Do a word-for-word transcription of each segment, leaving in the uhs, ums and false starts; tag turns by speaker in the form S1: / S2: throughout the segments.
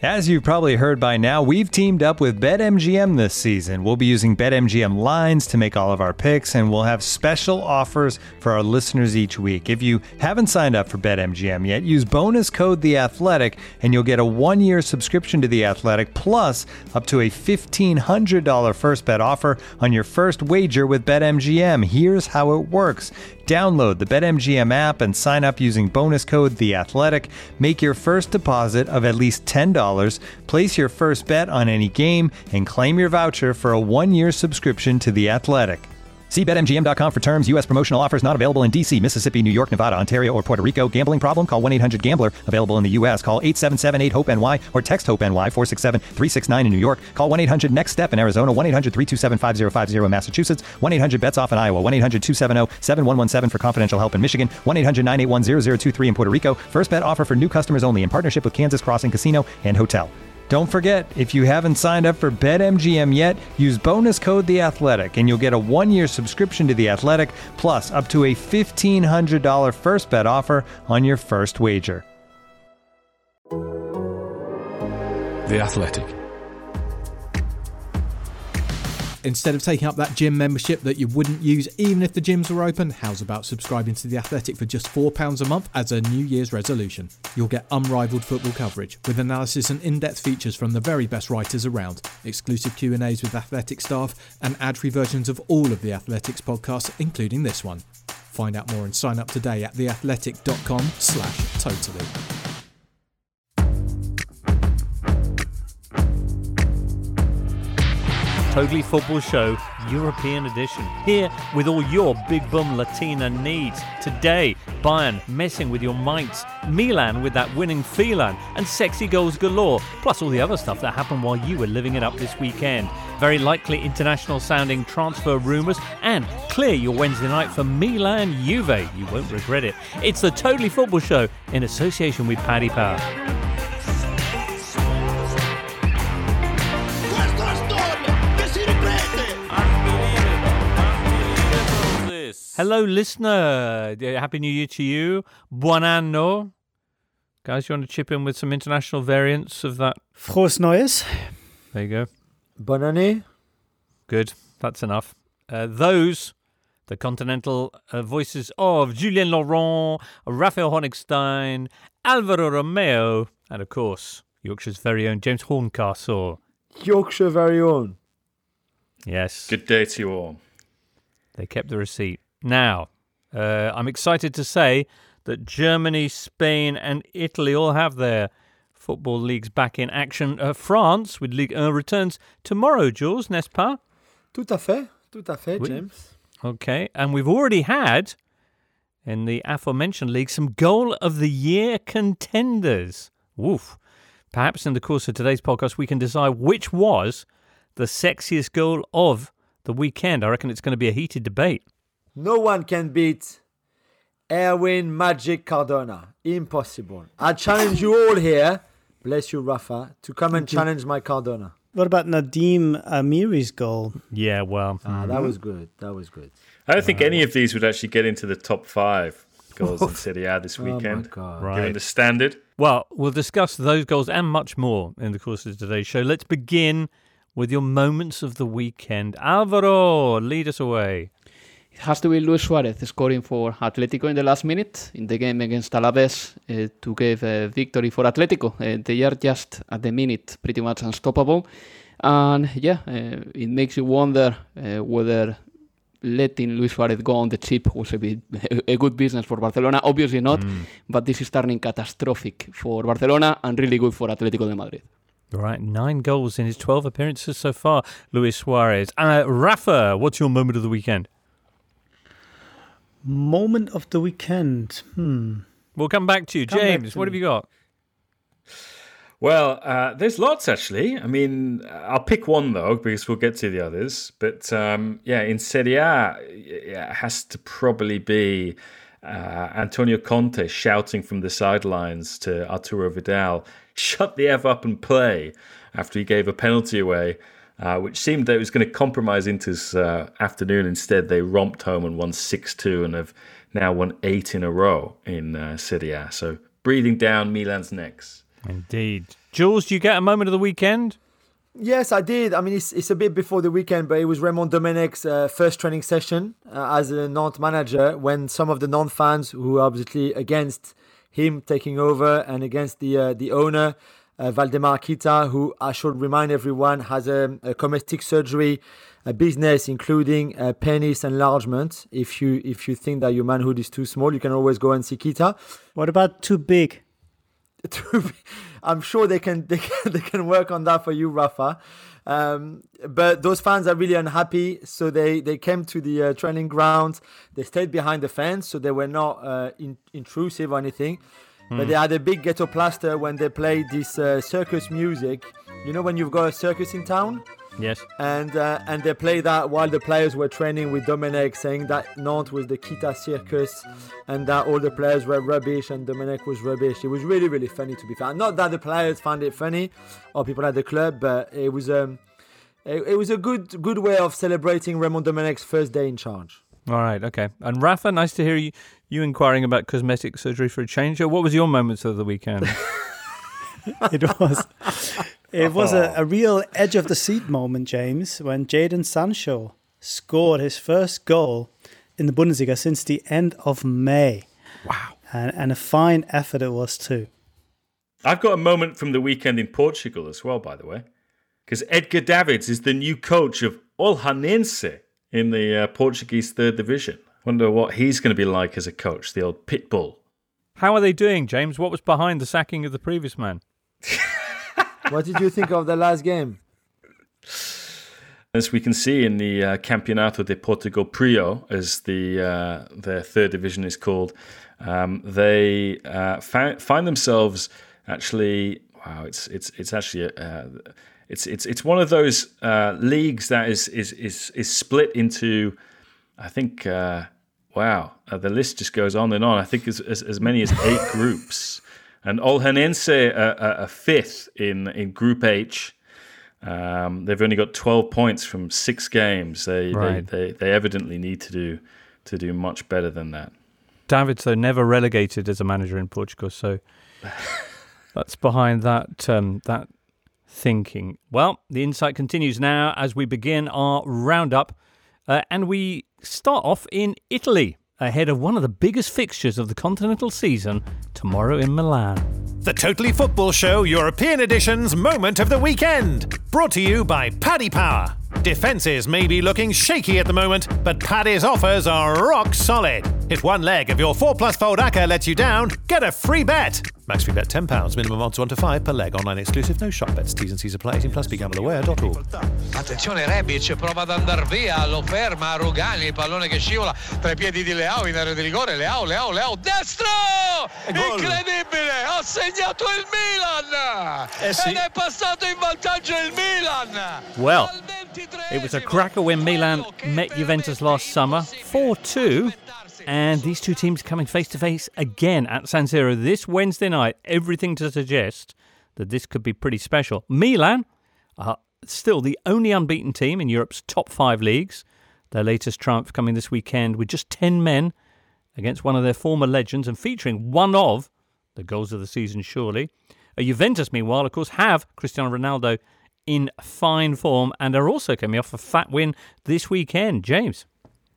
S1: As you've probably heard by now, we've teamed up with BetMGM this season. We'll be using BetMGM lines to make all of our picks, and we'll have special offers for our listeners each week. If you haven't signed up for BetMGM yet, use bonus code The Athletic, and you'll get a one-year subscription to The Athletic, plus up to a fifteen hundred dollars first bet offer on your first wager with BetMGM. Here's how it works. Download the BetMGM app and sign up using bonus code The Athletic. Make your first deposit of at least ten dollars, place your first bet on any game, and claim your voucher for a one-year subscription to The Athletic. See Bet M G M dot com for terms. U S promotional offers not available in D C, Mississippi, New York, Nevada, Ontario, or Puerto Rico. Gambling problem? Call one eight hundred gambler. Available in the U S. Call eight seven seven eight hope N Y or text HOPE-NY four six seven three six nine in New York. Call one eight hundred next step in Arizona. one eight hundred three two seven five zero five zero in Massachusetts. one eight hundred bets off in Iowa. one eight hundred two seven zero seven one one seven for confidential help in Michigan. one eight hundred nine eight one zero zero two three in Puerto Rico. First bet offer for new customers only in partnership with Kansas Crossing Casino and Hotel. Don't forget, if you haven't signed up for BetMGM yet, use bonus code The Athletic, and you'll get a one-year subscription to The Athletic, plus up to a fifteen hundred dollars first bet offer on your first wager.
S2: The Athletic.
S3: Instead of taking up that gym membership that you wouldn't use even if the gyms were open, how's about subscribing to The Athletic for just four pounds a month as a New Year's resolution? You'll get unrivaled football coverage with analysis and in-depth features from the very best writers around, exclusive Q and A's with Athletic staff, and ad-free versions of all of The Athletic's podcasts, including this one. Find out more and sign up today at theathletic.com slash totally.
S4: Totally Football Show, European edition. Here with all your big bum Latina needs. Today, Bayern messing with your mites, Milan with that winning feline, and sexy goals galore, plus all the other stuff that happened while you were living it up this weekend. Very likely international sounding transfer rumours, and clear your Wednesday night for Milan Juve. You won't regret it. It's the Totally Football Show in association with Paddy Power. Hello, listener. Happy New Year to you. Buon anno. Guys, you want to chip in with some international variants of that?
S5: Frohes Neues.
S4: There you go.
S6: Bonne année.
S4: Good. That's enough. Uh, those, the continental uh, voices of Julien Laurent, Raphael Honigstein, Alvaro Romeo, and of course, Yorkshire's very own James Horncastle.
S6: Yorkshire very own.
S4: Yes.
S7: Good day to you all.
S4: They kept the receipt. Now, uh, I'm excited to say that Germany, Spain and Italy all have their football leagues back in action. Uh, France, with Ligue one, returns tomorrow, Jules, n'est-ce pas?
S6: Tout à fait, tout à fait,
S4: Oui.
S6: James.
S4: Okay, and we've already had, in the aforementioned league, some Goal of the Year contenders. Woof. Perhaps in the course of today's podcast, we can decide which was the sexiest goal of the weekend. I reckon it's going to be a heated debate.
S6: No one can beat Erwin Magic Cardona. Impossible. I challenge you all here, bless you, Rafa, to come and challenge my Cardona.
S5: What about Nadim Amiri's goal?
S4: Yeah, well.
S6: Ah,
S4: mm-hmm.
S6: that was good. That was good.
S7: I don't think any of these would actually get into the top five goals in Serie A this
S6: Oh, my
S7: weekend,
S6: God.
S4: Right.
S7: given the standard.
S4: Well, we'll discuss those goals and much more in the course of today's show. Let's begin with your moments of the weekend. Alvaro, lead us away.
S8: It has to be Luis Suarez scoring for Atletico in the last minute in the game against Alaves uh, to give a victory for Atletico. Uh, they are just at the minute pretty much unstoppable. And yeah, uh, it makes you wonder uh, whether letting Luis Suarez go on the chip was a, bit, a good business for Barcelona. Obviously not, mm. but this is turning catastrophic for Barcelona and really good for Atletico de Madrid.
S4: All right, nine goals in his twelve appearances so far, Luis Suarez. Uh, Rafa, what's your moment of the weekend?
S5: Moment of the weekend. Hmm.
S4: We'll come back to you.
S5: Come
S4: James,
S5: to
S4: what
S5: me.
S4: have you got?
S7: Well, uh, there's lots, actually. I mean, I'll pick one, though, because we'll get to the others. But, um, yeah, in Serie A, it has to probably be uh, Antonio Conte shouting from the sidelines to Arturo Vidal, shut the F up and play, after he gave a penalty away, uh, which seemed that it was going to compromise Inter's uh, afternoon. Instead, they romped home and won six two and have now won eight in a row in uh, Serie A. So breathing down Milan's necks.
S4: Indeed. Jules, do you get a moment of the weekend?
S6: Yes, I did. I mean, it's, it's a bit before the weekend, but it was Raymond Domenech's uh, first training session uh, as a Nantes manager, when some of the Nantes fans who are obviously against him taking over and against the uh, the owner, uh, Valdemar Kita, who I should remind everyone has a, a cosmetic surgery a business, including uh, penis enlargement. If you if you think that your manhood is too small, you can always go and see Kita.
S5: What about too big?
S6: I'm sure they can, they can they can work on that for you, Rafa. Um, but those fans are really unhappy, so they, they came to the uh, training ground. They stayed behind the fence, so they were not uh, in, intrusive or anything. Mm. But they had a big ghetto plaster when they played this uh, circus music. You know when you've got a circus in town?
S4: Yes.
S6: And uh, and they played that while the players were training with Domenech, saying that Nantes was the Kita circus and that all the players were rubbish and Domenech was rubbish. It was really, really funny, to be fair. Not that the players found it funny or people at the club, but it was um, it, it was a good good way of celebrating Raymond Domenech's first day in charge.
S4: All right, okay. And Rafa, nice to hear you, you inquiring about cosmetic surgery for a change. What was your moments of the weekend?
S5: It was... It was a, a real edge of the seat moment, James, when Jadon Sancho scored his first goal in the Bundesliga since the end of May.
S4: Wow.
S5: And, and a fine effort it was too.
S7: I've got a moment from the weekend in Portugal as well, by the way, because Edgar Davids is the new coach of Olhanense in the uh, Portuguese third division. Wonder what he's going to be like as a coach, the old pit bull.
S4: How are they doing, James? What was behind the sacking of the previous man?
S6: What did you think of the last game?
S7: As we can see in the uh, Campeonato de Portugal Prio, as the uh, their third division is called, um, they uh, fa- find themselves actually. Wow, it's it's it's actually uh, it's it's it's one of those uh, leagues that is is is is split into, I think. Uh, wow, uh, the list just goes on and on. I think as as, as many as eight groups. And Olhanense are a fifth in, in Group H. Um, they've only got twelve points from six games. They, right. they they they evidently need to do to do much better than that.
S4: Davids, though, never relegated as a manager in Portugal, so that's behind that um, that thinking. Well, the insight continues now as we begin our roundup, uh, and we start off in Italy, ahead of one of the biggest fixtures of the continental season tomorrow in Milan.
S9: The Totally Football Show European Edition's Moment of the Weekend. Brought to you by Paddy Power. Defences may be looking shaky at the moment, but Paddy's offers are rock solid. If one leg of your four plus fold A C C A lets you down, get a free bet. Max free bet ten pounds, minimum odds one to five per leg. Online exclusive, no shop bets. T's and C's apply. eighteen plus, be gamble aware dot org.
S10: Attenzione, Rebic prova ad andar via, lo ferma Rugani, il pallone che scivola tra i piedi di Leao in area di rigore. Leao, Leao, Leao, destro! Incredibile! Ha segnato il Milan!
S4: Eh sì.
S10: Ed è passato in vantaggio il Milan!
S4: Well, it was a cracker when Milan met Juventus last summer, four two. And these two teams coming face-to-face again at San Siro this Wednesday night. Everything to suggest that this could be pretty special. Milan are still the only unbeaten team in Europe's top five leagues. Their latest triumph coming this weekend with just ten men against one of their former legends and featuring one of the goals of the season, surely. Uh, Juventus, meanwhile, of course, have Cristiano Ronaldo in fine form and are also coming off a fat win this weekend. James?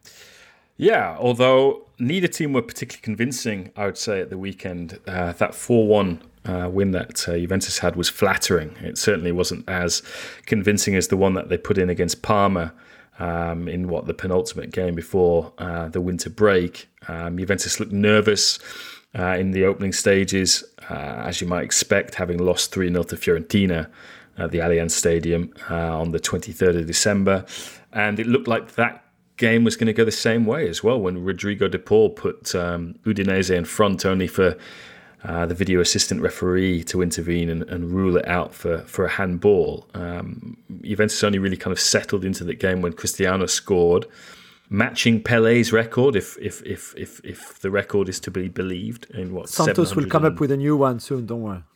S7: Yeah, although neither team were particularly convincing, I would say, at the weekend. Uh, that four one uh, win that uh, Juventus had was flattering. It certainly wasn't as convincing as the one that they put in against Parma um, in, what, the penultimate game before uh, the winter break. Um, Juventus looked nervous uh, in the opening stages, uh, as you might expect, having lost three nil to Fiorentina at the Allianz Stadium uh, on the twenty-third of December. And it looked like that game was going to go the same way as well when Rodrigo De Paul put um, Udinese in front, only for uh, the video assistant referee to intervene and, and rule it out for, for a handball. Um, Juventus only really kind of settled into the game when Cristiano scored, matching Pele's record, if if if if, if the record is to be believed. In what
S6: Santos will come up with a new one soon, don't worry.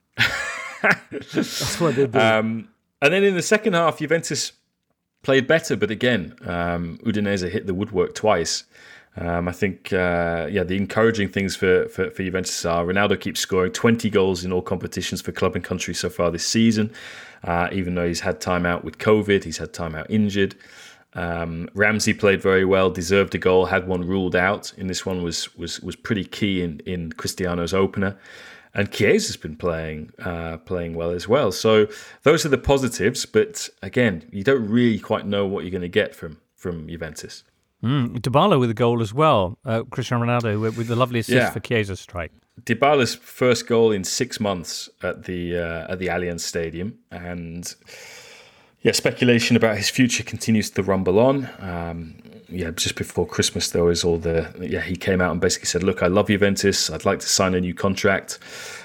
S6: That's what they do.
S7: Um, and then in the second half, Juventus played better, but again, um, Udinese hit the woodwork twice. Um, I think, uh, yeah, the encouraging things for, for, for Juventus are Ronaldo keeps scoring twenty goals in all competitions for club and country so far this season, uh, even though he's had time out with COVID, he's had time out injured. Um, Ramsey played very well, deserved a goal, had one ruled out. In this one was was was pretty key in, in Cristiano's opener. And Chiesa's been playing uh, playing well as well. So those are the positives. But again, you don't really quite know what you're going to get from, from Juventus.
S4: Mm, Dybala with a goal as well. Uh, Cristiano Ronaldo with, with the lovely assist yeah. for Chiesa's strike.
S7: Dybala's first goal in six months at the uh, at the Allianz Stadium. And yeah, speculation about his future continues to rumble on. Um, yeah, just before Christmas, there was all the yeah. He came out and basically said, "Look, I love Juventus. I'd like to sign a new contract,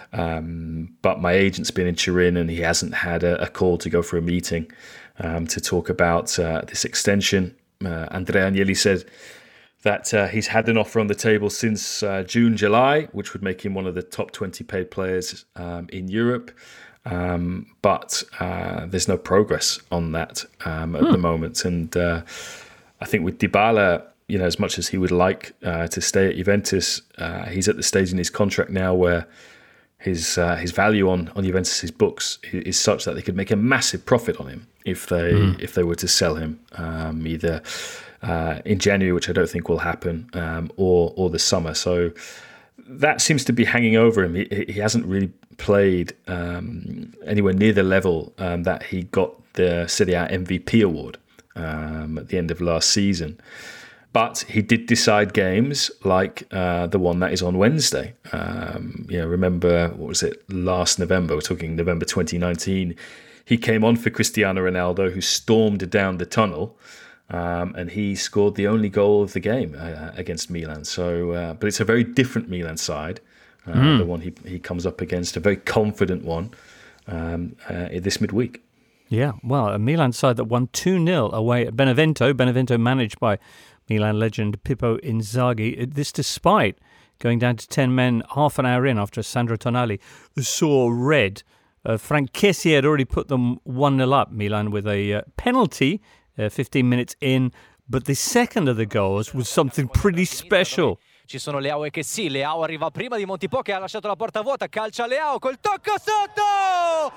S7: um, but my agent's been in Turin and he hasn't had a, a call to go for a meeting um, to talk about uh, this extension." Uh, Andrea Agnelli said that uh, he's had an offer on the table since uh, June, July, which would make him one of the top twenty paid players um, in Europe. Um, but uh, there's no progress on that um, at hmm. the moment. And uh, I think with Dybala, you know, as much as he would like uh, to stay at Juventus, uh, he's at the stage in his contract now where his uh, his value on, on Juventus's books is such that they could make a massive profit on him if they mm. if they were to sell him um, either uh, in January, which I don't think will happen, um, or or the summer. So that seems to be hanging over him. He, he hasn't really played um, anywhere near the level um, that he got the Serie A M V P award um, at the end of last season. But he did decide games like uh, the one that is on Wednesday. Um, you know, remember, what was it, last November? We're talking November twenty nineteen. He came on for Cristiano Ronaldo, who stormed down the tunnel, um, and he scored the only goal of the game uh, against Milan. So, uh, but it's a very different Milan side, uh, mm. the one he he comes up against, a very confident one um, uh, this midweek.
S4: Yeah, well, a Milan side that won two nil away at Benevento. Benevento managed by Milan legend Pippo Inzaghi. This despite going down to ten men half an hour in after Sandro Tonali saw red. Uh, Frank Kessie had already put them one nil up, Milan, with a uh, penalty uh, fifteen minutes in. But the second of the goals was something pretty special.
S11: Ci sono Leao e Kessie. Leao arriva prima di Montipò che ha lasciato la porta vuota. Calcia Leao col tocco sotto!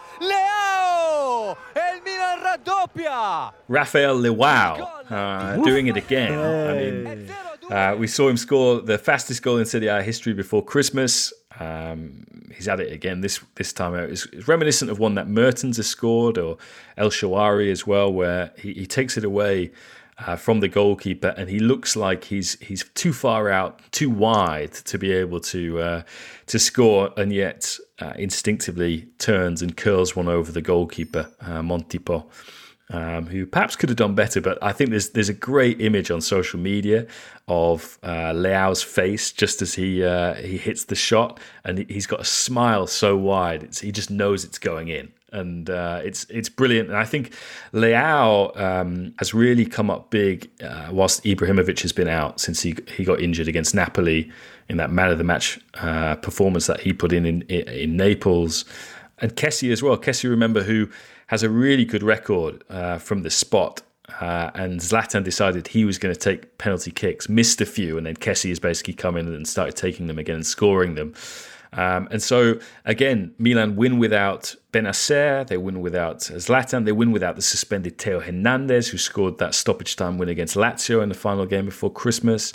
S11: Leao! E il Milan raddoppia!
S7: Rafael Leao uh, doing it again. Hey. I mean, uh, we saw him score the fastest goal in Serie A history before Christmas. Um, he's at it again this this time out. It's, it's reminiscent of one that Mertens has scored, or El Shaarawy as well, where he, he takes it away Uh, from the goalkeeper, and he looks like he's he's too far out, too wide to be able to uh, to score, and yet uh, instinctively turns and curls one over the goalkeeper, uh, Montipò, um, who perhaps could have done better. But I think there's there's a great image on social media of uh, Leao's face just as he uh, he hits the shot, and he's got a smile so wide, it's, he just knows it's going in. And uh, it's it's brilliant. And I think Leao um, has really come up big uh, whilst Ibrahimovic has been out since he he got injured against Napoli in that man of the match uh, performance that he put in, in in Naples. And Kessie as well. Kessie, remember, who has a really good record uh, from the spot. Uh, and Zlatan decided he was going to take penalty kicks, missed a few, and then Kessie has basically come in and started taking them again and scoring them. Um, and so, again, Milan win without Benacer, they win without Zlatan, they win without the suspended Theo Hernandez, who scored that stoppage time win against Lazio in the final game before Christmas.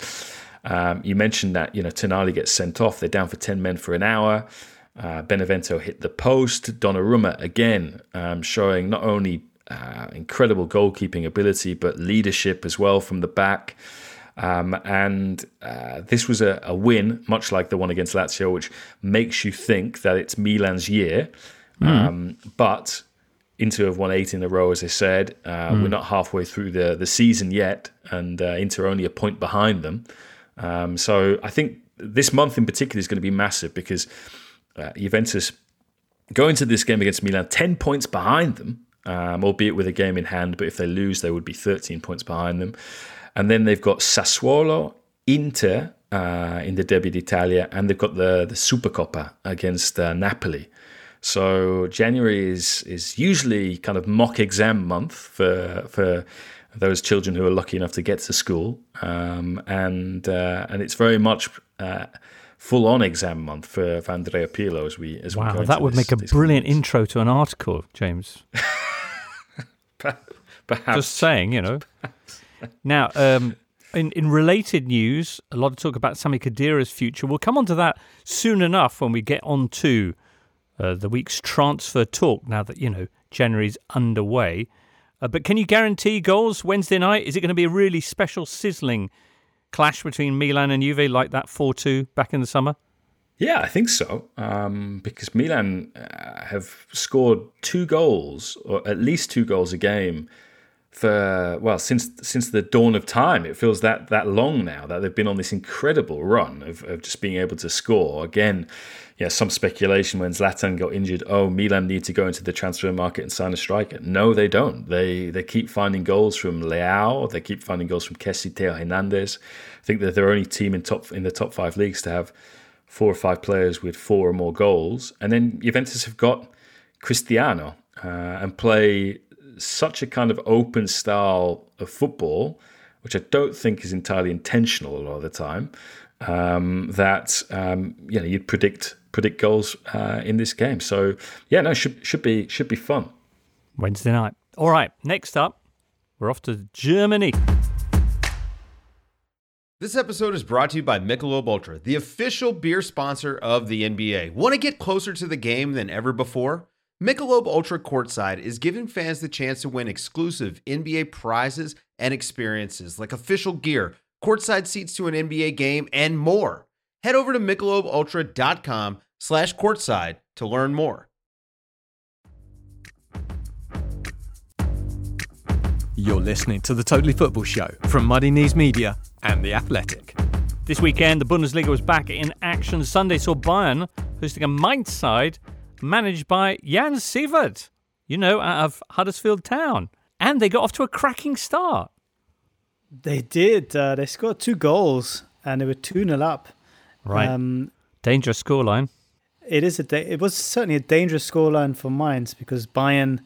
S7: Um, you mentioned that, you know, Tonali gets sent off, they're down for ten men for an hour. Uh, Benevento hit the post. Donnarumma, again, um, showing not only uh, incredible goalkeeping ability, but leadership as well from the back. Um, and uh, this was a, a win, much like the one against Lazio, which makes you think that it's Milan's year. Mm. Um, but Inter have won eight in a row, as I said. Uh, mm. We're not halfway through the, the season yet, and uh, Inter are only a point behind them. Um, so I think this month in particular is going to be massive because uh, Juventus go into this game against Milan ten points behind them, um, albeit with a game in hand. But if they lose, they would be thirteen points behind them. And then they've got Sassuolo, Inter uh, in the Derby d'Italia, and they've got the, the Supercoppa against uh, Napoli. So January is is usually kind of mock exam month for for those children who are lucky enough to get to school. Um, and uh, and it's very much uh, full-on exam month for, for Andrea Pirlo as we as
S4: wow,
S7: we go
S4: that would
S7: this,
S4: make a brilliant months. intro to an article, James.
S7: Perhaps.
S4: Just saying, you know. Now, um, in, in related news, a lot of talk about Sami Khedira's future. We'll come on to that soon enough when we get on to uh, the week's transfer talk, now that, you know, January's underway. Uh, but can you guarantee goals Wednesday night? Is it going to be a really special, sizzling clash between Milan and Juve like that four two back in the summer?
S7: Yeah, I think so. Um, because Milan uh, have scored two goals, or at least two goals a game, for, well, since since the dawn of time. It feels that that long now that they've been on this incredible run of, of just being able to score. Again, yeah, some speculation when Zlatan got injured, oh, Milan need to go into the transfer market and sign a striker. No, they don't. They they keep finding goals from Leao. They keep finding goals from Kessie, Theo Hernandez. I think they're the only team in top in the top five leagues to have four or five players with four or more goals. And then Juventus have got Cristiano uh, and play such a kind of open style of football, which I don't think is entirely intentional a lot of the time, um, that um, you know you'd predict predict goals uh, in this game. So yeah, no, should should be should be fun.
S4: Wednesday night. All right, next up, we're off to Germany.
S12: This episode is brought to you by Michelob Ultra, the official beer sponsor of the N B A. Want to get closer to the game than ever before? Michelob Ultra Courtside is giving fans the chance to win exclusive N B A prizes and experiences like official gear, courtside seats to an N B A game, and more. Head over to michelobultra.com slash courtside to learn more.
S3: You're listening to the Totally Football Show from Muddy Knees Media and The Athletic.
S4: This weekend, the Bundesliga was back in action. Sunday saw Bayern hosting a Mainz side managed by Jan Sievert, you know, out of Huddersfield Town. And they got off to a cracking start.
S5: They did. Uh, they scored two goals and they were two nil up.
S4: Right. Um, dangerous scoreline.
S5: It is a da- It was certainly a dangerous scoreline for Mainz because Bayern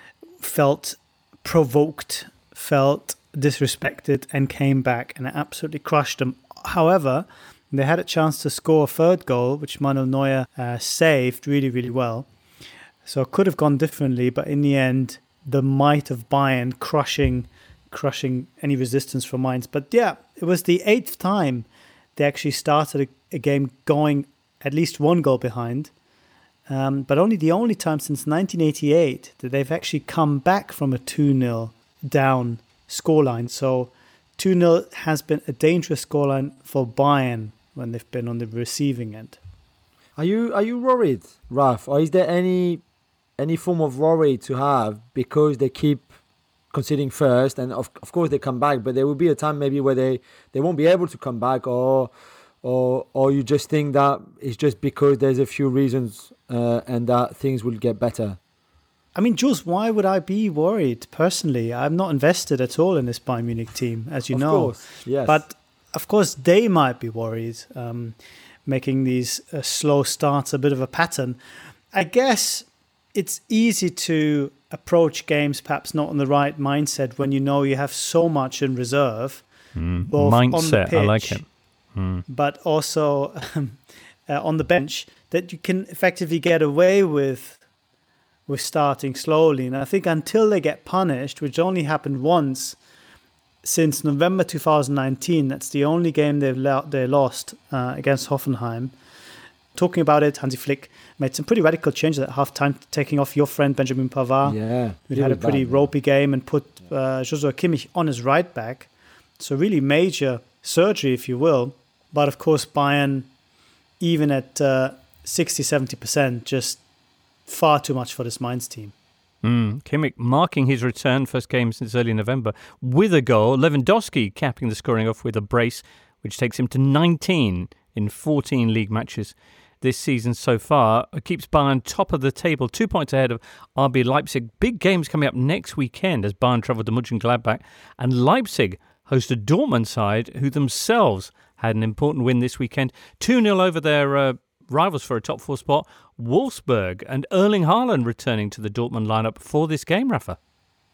S5: felt provoked, felt disrespected and came back and absolutely crushed them. However, they had a chance to score a third goal, which Manuel Neuer uh, saved really, really well. So it could have gone differently, but in the end, the might of Bayern crushing crushing any resistance from Mainz. But yeah, it was the eighth time they actually started a, a game going at least one goal behind. Um, but only the only time since nineteen eighty-eight that they've actually come back from a two nil down scoreline. So two nil has been a dangerous scoreline for Bayern when they've been on the receiving end.
S6: Are you are you worried, Raf? Or is there any any form of worry to have because they keep conceding first and of of course they come back, but there will be a time maybe where they, they won't be able to come back, or or or you just think that it's just because there's a few reasons uh, and that things will get better?
S5: I mean, Jules, why would I be worried personally? I'm not invested at all in this Bayern Munich team, as you
S6: of
S5: know.
S6: Course, yes.
S5: But of course, they might be worried, um, making these uh, slow starts a bit of a pattern. I guess it's easy to approach games perhaps not on the right mindset when you know you have so much in reserve.
S4: Mm. Mindset, pitch, I like it. Mm.
S5: But also um, uh, on the bench, that you can effectively get away with with starting slowly. And I think until they get punished, which only happened once since November two thousand nineteen, that's the only game they've lo- they lost uh, against Hoffenheim. Talking about it, Hansi Flick made some pretty radical changes at halftime, taking off your friend Benjamin Pavard,
S6: yeah,
S5: who had a pretty bad, ropey yeah. game, and put uh, Joshua Kimmich on his right back. So really major surgery, if you will. But of course, Bayern, even at uh, sixty, seventy percent, just far too much for this Mainz team.
S4: Mm. Kimmich marking his return, first game since early November, with a goal. Lewandowski capping the scoring off with a brace, which takes him to nineteen in fourteen league matches this season so far. It keeps Bayern top of the table, two points ahead of R B Leipzig. Big games coming up next weekend as Bayern travel to Mönchengladbach, and Leipzig host a Dortmund side who themselves had an important win this weekend. two nil over their uh, rivals for a top four spot, Wolfsburg, and Erling Haaland returning to the Dortmund lineup for this game, Rafa.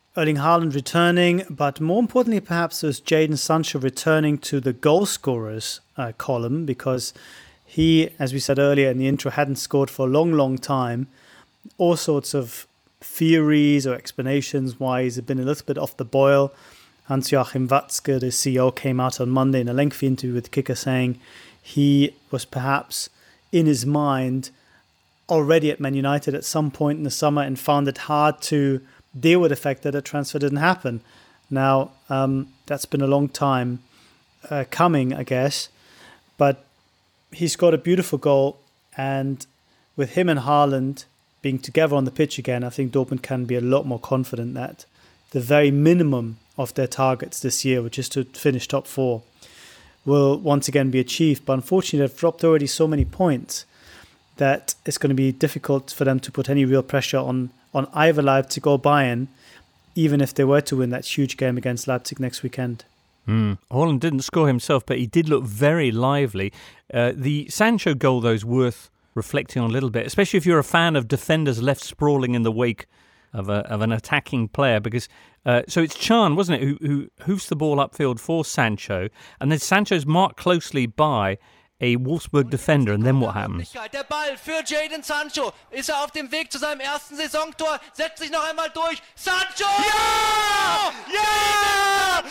S5: Erling Haaland returning, but more importantly, perhaps, was Jadon Sancho returning to the goal scorers uh, column, because he, as we said earlier in the intro, hadn't scored for a long, long time. All sorts of theories or explanations why he's been a little bit off the boil. Hans-Joachim Watzke, the C E O, came out on Monday in a lengthy interview with Kicker saying he was perhaps in his mind already at Man United at some point in the summer and found it hard to deal with the fact that a transfer didn't happen. Now, um, that's been a long time uh, coming, I guess, but he scored a beautiful goal, and with him and Haaland being together on the pitch again, I think Dortmund can be a lot more confident that the very minimum of their targets this year, which is to finish top four, will once again be achieved. But unfortunately, they've dropped already so many points that it's going to be difficult for them to put any real pressure on on either Leipzig or Bayern, even if they were to win that huge game against Leipzig next weekend.
S4: Mm. Haaland didn't score himself, but he did look very lively. Uh, the Sancho goal, though, is worth reflecting on a little bit, especially if you're a fan of defenders left sprawling in the wake of a of an attacking player, because uh, so it's Can, wasn't it, who, who hoofs the ball upfield for Sancho, and then Sancho's marked closely by a Wolfsburg defender, and then what happens?
S13: Der Ball für Jadon Sancho. Ist er auf dem Weg zu seinem ersten Saisontor? Setzt sich noch einmal durch. Sancho! Ja! Ja!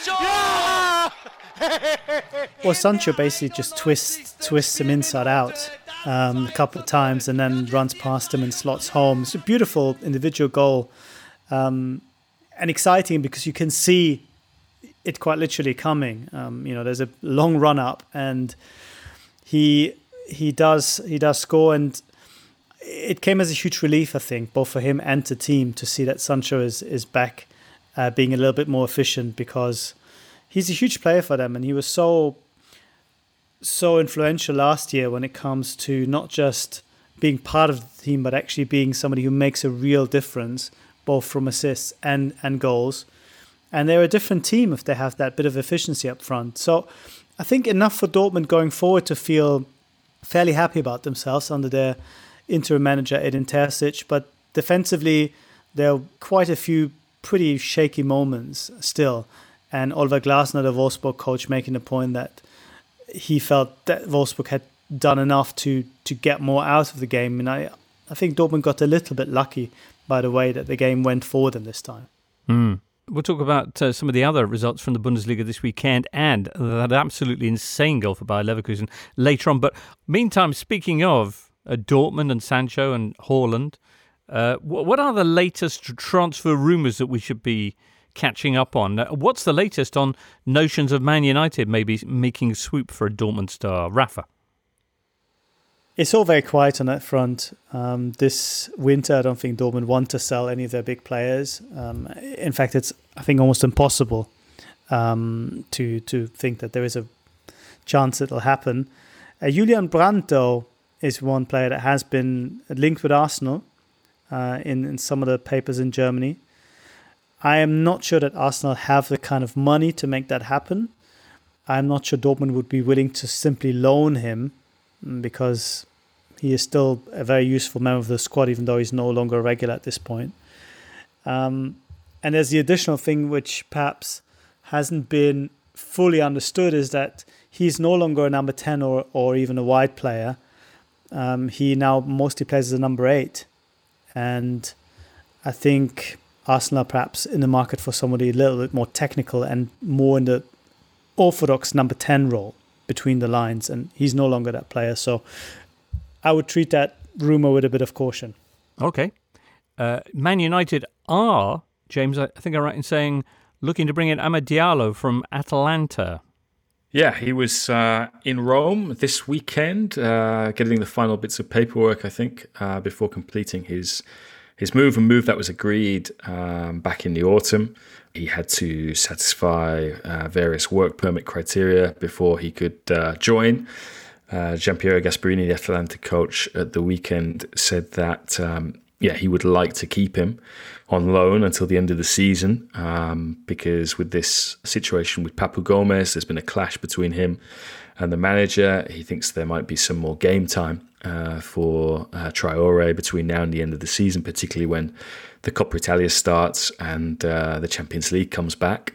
S13: Sancho!
S5: Well, Sancho basically just twists twists him inside out um, a couple of times and then runs past him and slots home. It's a beautiful individual goal, um, and exciting because you can see it quite literally coming. Um, you know, there's a long run up, and He he does he does score, and it came as a huge relief, I think, both for him and the team, to see that Sancho is is back, uh, being a little bit more efficient, because he's a huge player for them, and he was so so influential last year when it comes to not just being part of the team, but actually being somebody who makes a real difference, both from assists and and goals. And they're a different team if they have that bit of efficiency up front. So I think enough for Dortmund going forward to feel fairly happy about themselves under their interim manager, Edin Terzic. But defensively, there are quite a few pretty shaky moments still. And Oliver Glasner, the Wolfsburg coach, making the point that he felt that Wolfsburg had done enough to to get more out of the game. And I, I think Dortmund got a little bit lucky by the way that the game went for them this time.
S4: Mm. We'll talk about uh, some of the other results from the Bundesliga this weekend and that absolutely insane goal for Bayer Leverkusen later on. But meantime, speaking of uh, Dortmund and Sancho and Haaland, uh, w- what are the latest transfer rumours that we should be catching up on? Uh, what's the latest on notions of Man United maybe making a swoop for a Dortmund star? Rafa?
S5: It's all very quiet on that front. Um, this winter, I don't think Dortmund want to sell any of their big players. Um, in fact, it's, I think, almost impossible um, to to think that there is a chance it'll happen. Uh, Julian Brandt, though, is one player that has been linked with Arsenal uh, in, in some of the papers in Germany. I am not sure that Arsenal have the kind of money to make that happen. I'm not sure Dortmund would be willing to simply loan him, because he is still a very useful member of the squad, even though he's no longer a regular at this point. Um, and there's the additional thing which perhaps hasn't been fully understood, is that he's no longer a number ten or, or even a wide player. Um, he now mostly plays as a number eight. And I think Arsenal are perhaps in the market for somebody a little bit more technical and more in the orthodox number ten role between the lines, and he's no longer that player. So I would treat that rumour with a bit of caution.
S4: Okay. Uh, Man United are, James, I think I'm right in saying, looking to bring in Amad Diallo from Atalanta.
S7: Yeah, he was uh, in Rome this weekend, uh, getting the final bits of paperwork, I think, uh, before completing his his move, a move that was agreed um, back in the autumn. He had to satisfy uh, various work permit criteria before he could uh, join. Uh, Gianpiero Gasperini, the Atalanta coach, at the weekend said that um, yeah, he would like to keep him on loan until the end of the season, um, because with this situation with Papu Gomez, there's been a clash between him and the manager. He thinks there might be some more game time uh, for uh, Traore between now and the end of the season, particularly when the Coppa Italia starts and uh, the Champions League comes back.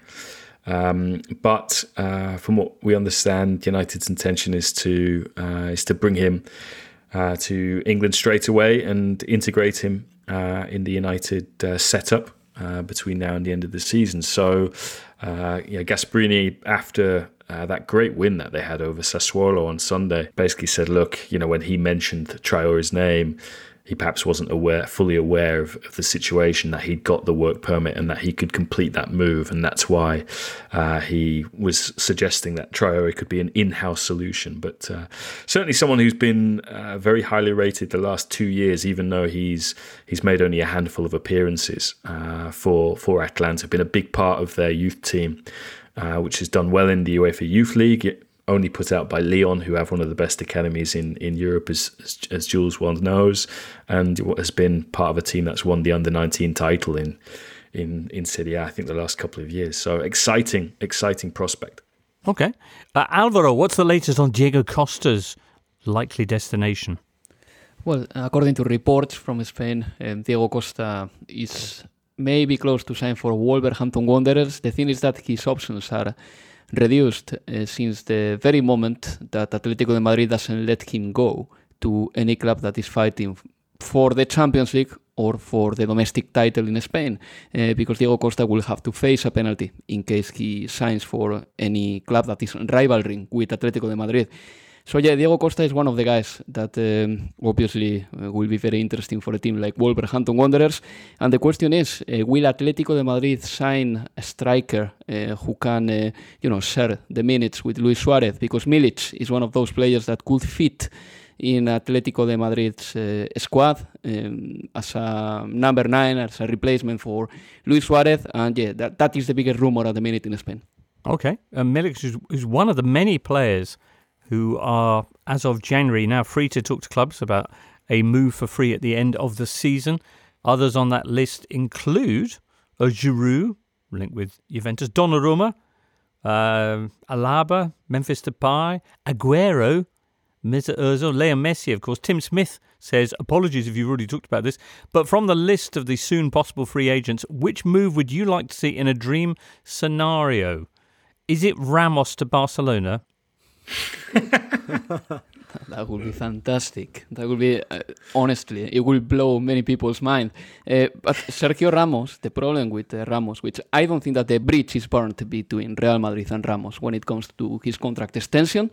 S7: Um, but uh, from what we understand, United's intention is to uh, is to bring him uh, to England straight away and integrate him uh, in the United uh, setup uh, between now and the end of the season. So, uh, yeah, Gasperini, after uh, that great win that they had over Sassuolo on Sunday, basically said, look, you know, when he mentioned Traore's name, he perhaps wasn't aware, fully aware of, of the situation, that he'd got the work permit and that he could complete that move. And that's why uh, he was suggesting that Traore could be an in-house solution. But uh, certainly someone who's been uh, very highly rated the last two years, even though he's he's made only a handful of appearances uh, for, for Atalanta, been a big part of their youth team, uh, which has done well in the UEFA Youth League. It, only put out by Lyon, who have one of the best academies in, in Europe, as, as as Jules well knows, and has been part of a team that's won the under nineteen title in in in Serie A, I think, the last couple of years. So exciting, exciting prospect.
S4: Okay. Uh, Alvaro, what's the latest on Diego Costa's likely destination?
S8: Well, according to reports from Spain, um, Diego Costa is maybe close to sign for Wolverhampton Wanderers. The thing is that his options are reduced uh, since the very moment that Atletico de Madrid doesn't let him go to any club that is fighting for the Champions League or for the domestic title in Spain, uh, because Diego Costa will have to face a penalty in case he signs for any club that is rivaling with Atletico de Madrid. So yeah, Diego Costa is one of the guys that um, obviously uh, will be very interesting for a team like Wolverhampton Wanderers. And the question is, uh, will Atletico de Madrid sign a striker uh, who can, uh, you know, share the minutes with Luis Suarez? Because Milic is one of those players that could fit in Atletico de Madrid's uh, squad um, as a number nine, as a replacement for Luis Suarez. And yeah, that, that is the biggest rumor at the minute in Spain.
S4: Okay, uh, Milic is, is one of the many players who are, as of January, now free to talk to clubs about a move for free at the end of the season. Others on that list include a Giroud, linked with Juventus, Donnarumma, uh, Alaba, Memphis Depay, Aguero, Mesut Ozil, Leo Messi, of course. Tim Smith says, apologies if you've already talked about this, but from the list of the soon possible free agents, which move would you like to see in a dream scenario? Is it Ramos to Barcelona?
S8: That would be fantastic. That would be, uh, honestly, it will blow many people's mind. Uh, but Sergio Ramos, the problem with uh, Ramos, which I don't think that the bridge is burned between Real Madrid and Ramos when it comes to his contract extension.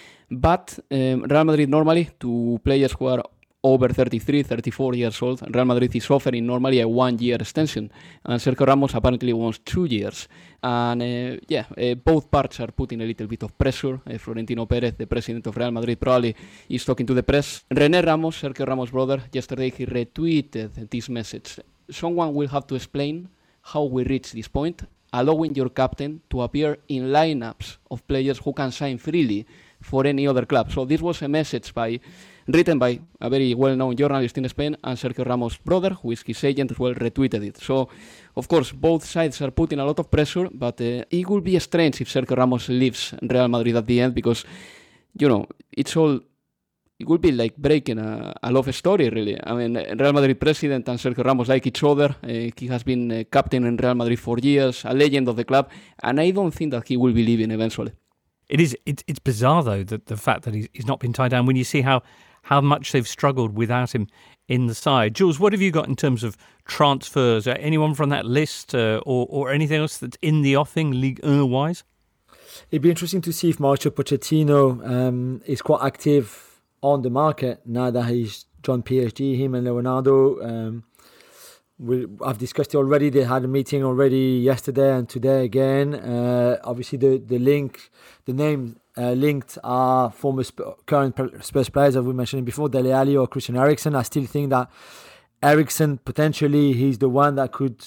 S8: But um, Real Madrid normally, to players who are over thirty-three, thirty-four years old, Real Madrid is offering normally a one-year extension. And Sergio Ramos apparently wants two years. And uh, yeah, uh, both parts are putting a little bit of pressure. Uh, Florentino Perez, the president of Real Madrid, probably is talking to the press. René Ramos, Sergio Ramos' brother, yesterday he retweeted this message. Someone will have to explain how we reach this point, allowing your captain to appear in lineups of players who can sign freely for any other club. So this was a message by written by a very well-known journalist in Spain, and Sergio Ramos' brother, who is his agent as well, retweeted it. So, of course, both sides are putting a lot of pressure, but uh, it will be strange if Sergio Ramos leaves Real Madrid at the end, because, you know, it's all, it would be like breaking a, a love story, really. I mean, Real Madrid president and Sergio Ramos like each other. Uh, he has been uh, captain in Real Madrid for years, a legend of the club, and I don't think that he will be leaving eventually.
S4: It is. It's, it's bizarre, though, that the fact that he's, he's not been tied down when you see how how much they've struggled without him in the side. Jules, what have you got in terms of transfers? Uh, anyone from that list uh, or, or anything else that's in the offing, Ligue one-wise?
S6: It'd be interesting to see if Mauricio Pochettino um, is quite active on the market now that he's joined P S G, him and Leonardo. Um, we, I've discussed it already. They had a meeting already yesterday and today again. Uh, obviously, the, the link, the name uh, linked are former Sp- current Spurs players, as we mentioned before, Dele Alli or Christian Eriksen. I still think that Eriksen, potentially, he's the one that could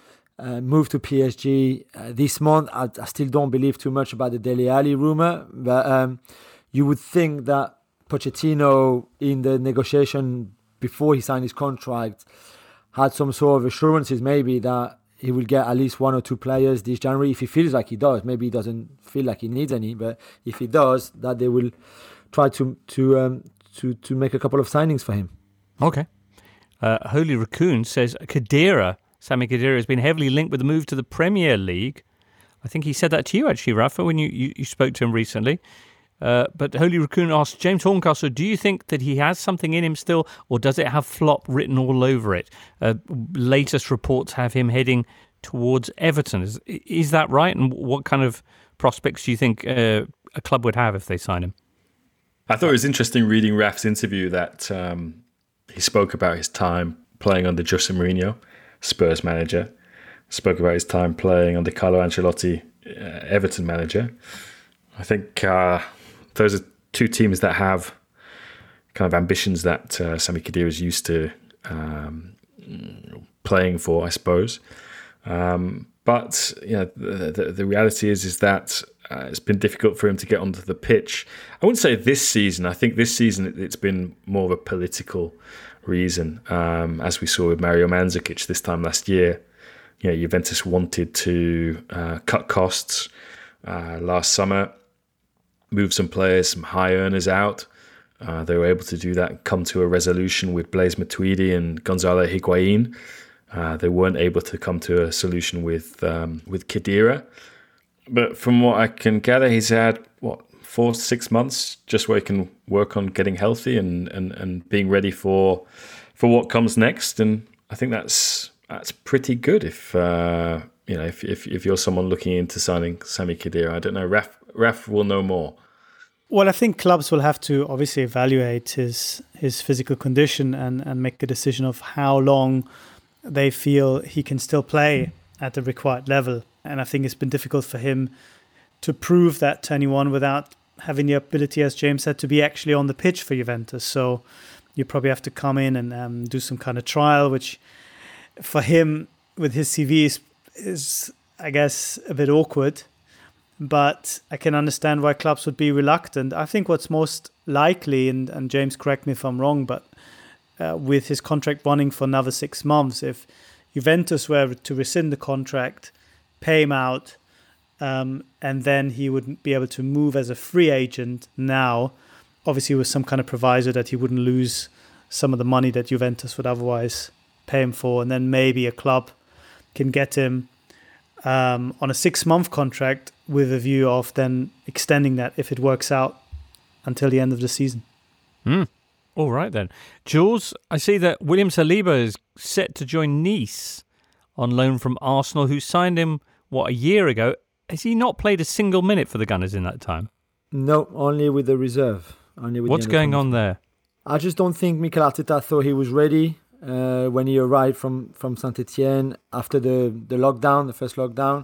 S6: uh, move to P S G uh, this month. I, I still don't believe too much about the Dele Alli rumour, but um, you would think that Pochettino, in the negotiation before he signed his contract, had some sort of assurances maybe that he will get at least one or two players this January, if he feels like he does. Maybe he doesn't feel like he needs any, but if he does, that they will try to to um, to to make a couple of signings for him.
S4: Okay. Uh, Holy Raccoon says Khedira, Sami Khedira, has been heavily linked with the move to the Premier League. I think he said that to you, actually, Rafa, when you, you, you spoke to him recently. Uh, but Holy Raccoon asks, James Horncastle, do you think that he has something in him still, or does it have flop written all over it? Uh, latest reports have him heading towards Everton. Is, is that right? And what kind of prospects do you think uh, a club would have if they sign him?
S7: I thought it was interesting reading Raf's interview that um, he spoke about his time playing under Jose Mourinho, Spurs manager. Spoke about his time playing under Carlo Ancelotti, uh, Everton manager. I think uh, those are two teams that have kind of ambitions that uh, Sami Khedira is used to um, playing for, I suppose. Um, but you know, the, the, the reality is is that uh, it's been difficult for him to get onto the pitch. I wouldn't say this season. I think this season it's been more of a political reason, um, as we saw with Mario Mandzukic this time last year. You know, Juventus wanted to uh, cut costs uh, last summer, move some players, some high earners out. Uh, they were able to do that and come to a resolution with Blaise Matuidi and Gonzalo Higuain. Uh, they weren't able to come to a solution with um, with Khedira. But from what I can gather, he's had, what, four, six months just where he can work on getting healthy and, and, and being ready for for what comes next. And I think that's... That's pretty good if uh, you know if, if if you're someone looking into signing Sami Khedira. I don't know. Raf Raf will know more.
S5: Well, I think clubs will have to obviously evaluate his his physical condition and, and make a decision of how long they feel he can still play at the required level. And I think it's been difficult for him to prove that to anyone without having the ability, as James said, to be actually on the pitch for Juventus. So you probably have to come in and um, do some kind of trial, which for him, with his C V, is, is, I guess, a bit awkward. But I can understand why clubs would be reluctant. I think what's most likely, and, and James, correct me if I'm wrong, but uh, with his contract running for another six months, if Juventus were to rescind the contract, pay him out, um, and then he would be able to move as a free agent now, obviously with some kind of proviso that he wouldn't lose some of the money that Juventus would otherwise pay him for, and then maybe a club can get him um, on a six-month contract with a view of then extending that if it works out until the end of the season.
S4: Mm. All right then. Jules, I see that William Saliba is set to join Nice on loan from Arsenal, who signed him, what, a year ago. Has he not played a single minute for the Gunners in that time?
S6: No, only with the reserve. Only with
S4: What's going on there?
S6: I just don't think Mikel Arteta thought he was ready uh, when he arrived from, from Saint-Etienne after the, the lockdown, the first lockdown,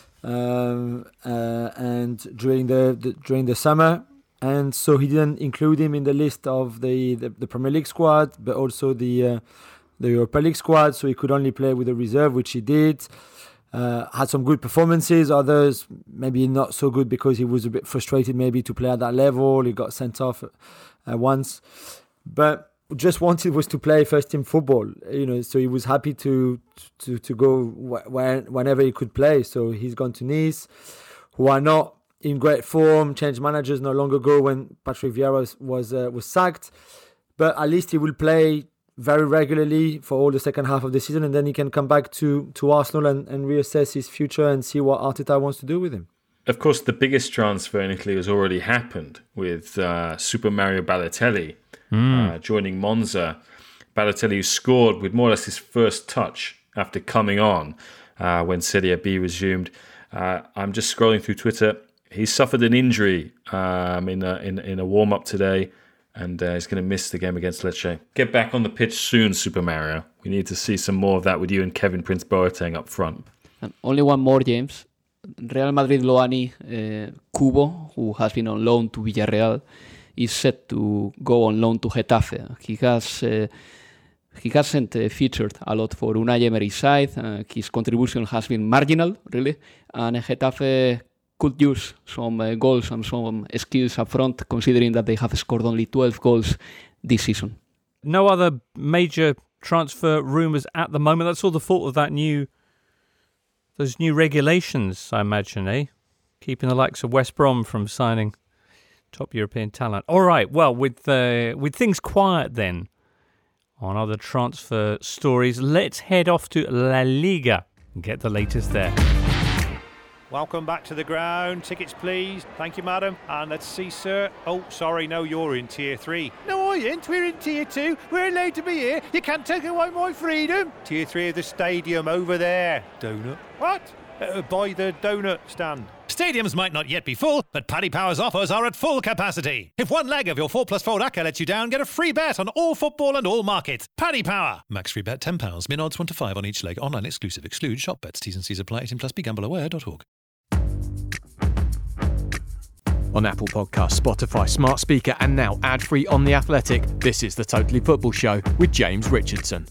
S6: um, uh, and during the, the during the summer. And so he didn't include him in the list of the, the, the Premier League squad, but also the uh, the Europa League squad. So he could only play with the reserve, which he did. Uh, had some good performances, others maybe not so good because he was a bit frustrated maybe to play at that level. He got sent off uh, once. But just wanted was to play first team football, you know. So he was happy to to, to go wh- wh- whenever he could play. So he's gone to Nice, who are not in great form, changed managers not long ago when Patrick Vieira was was, uh, was sacked. But at least he will play very regularly for all the second half of the season, and then he can come back to, to Arsenal and, and reassess his future and see what Arteta wants to do with him.
S7: Of course, the biggest transfer in Italy has already happened with uh, Super Mario Balotelli mm. uh, joining Monza. Balotelli, who scored with more or less his first touch after coming on uh, when Serie B resumed. Uh, I'm just scrolling through Twitter. He suffered an injury um, in a, in, in a warm-up today, and uh, he's going to miss the game against Lecce. Get back on the pitch soon, Super Mario. We need to see some more of that with you and Kevin Prince Boateng up front.
S8: And only one more, James. Real Madrid Loani uh, Kubo, who has been on loan to Villarreal, is set to go on loan to Getafe. He has uh, he hasn't uh, featured a lot for Unai Emery's side. Uh, his contribution has been marginal, really, and Getafe could use some uh, goals and some skills up front, considering that they have scored only twelve goals this season.
S4: No other major transfer rumours at the moment. That's all the fault of that new, those new regulations, I imagine, eh? Keeping the likes of West Brom from signing Top European talent. All right, well, with uh, with things quiet then on other transfer stories, let's head off to La Liga and get the latest there.
S14: Welcome back to the ground. Tickets, please. Thank you, madam. And let's see, sir. Oh, sorry, no, you're in tier three. No, I ain't. We're in tier two. We're allowed to be here. You can't take away my freedom. Tier three of the stadium over there. Donut. What? Uh, by the donut stand.
S9: Stadiums might not yet be full, but Paddy Power's offers are at full capacity. If one leg of your four plus four Raka lets you down, get a free bet on all football and all markets. Paddy Power. Max free bet ten pounds. Min odds one to five on each leg. Online exclusive. Exclude shop bets. T's and C's apply. eighteen plus. Be gamble aware dot org.
S3: On Apple Podcasts, Spotify, Smart Speaker, and now ad-free on The Athletic, this is the Totally Football Show with James Richardson.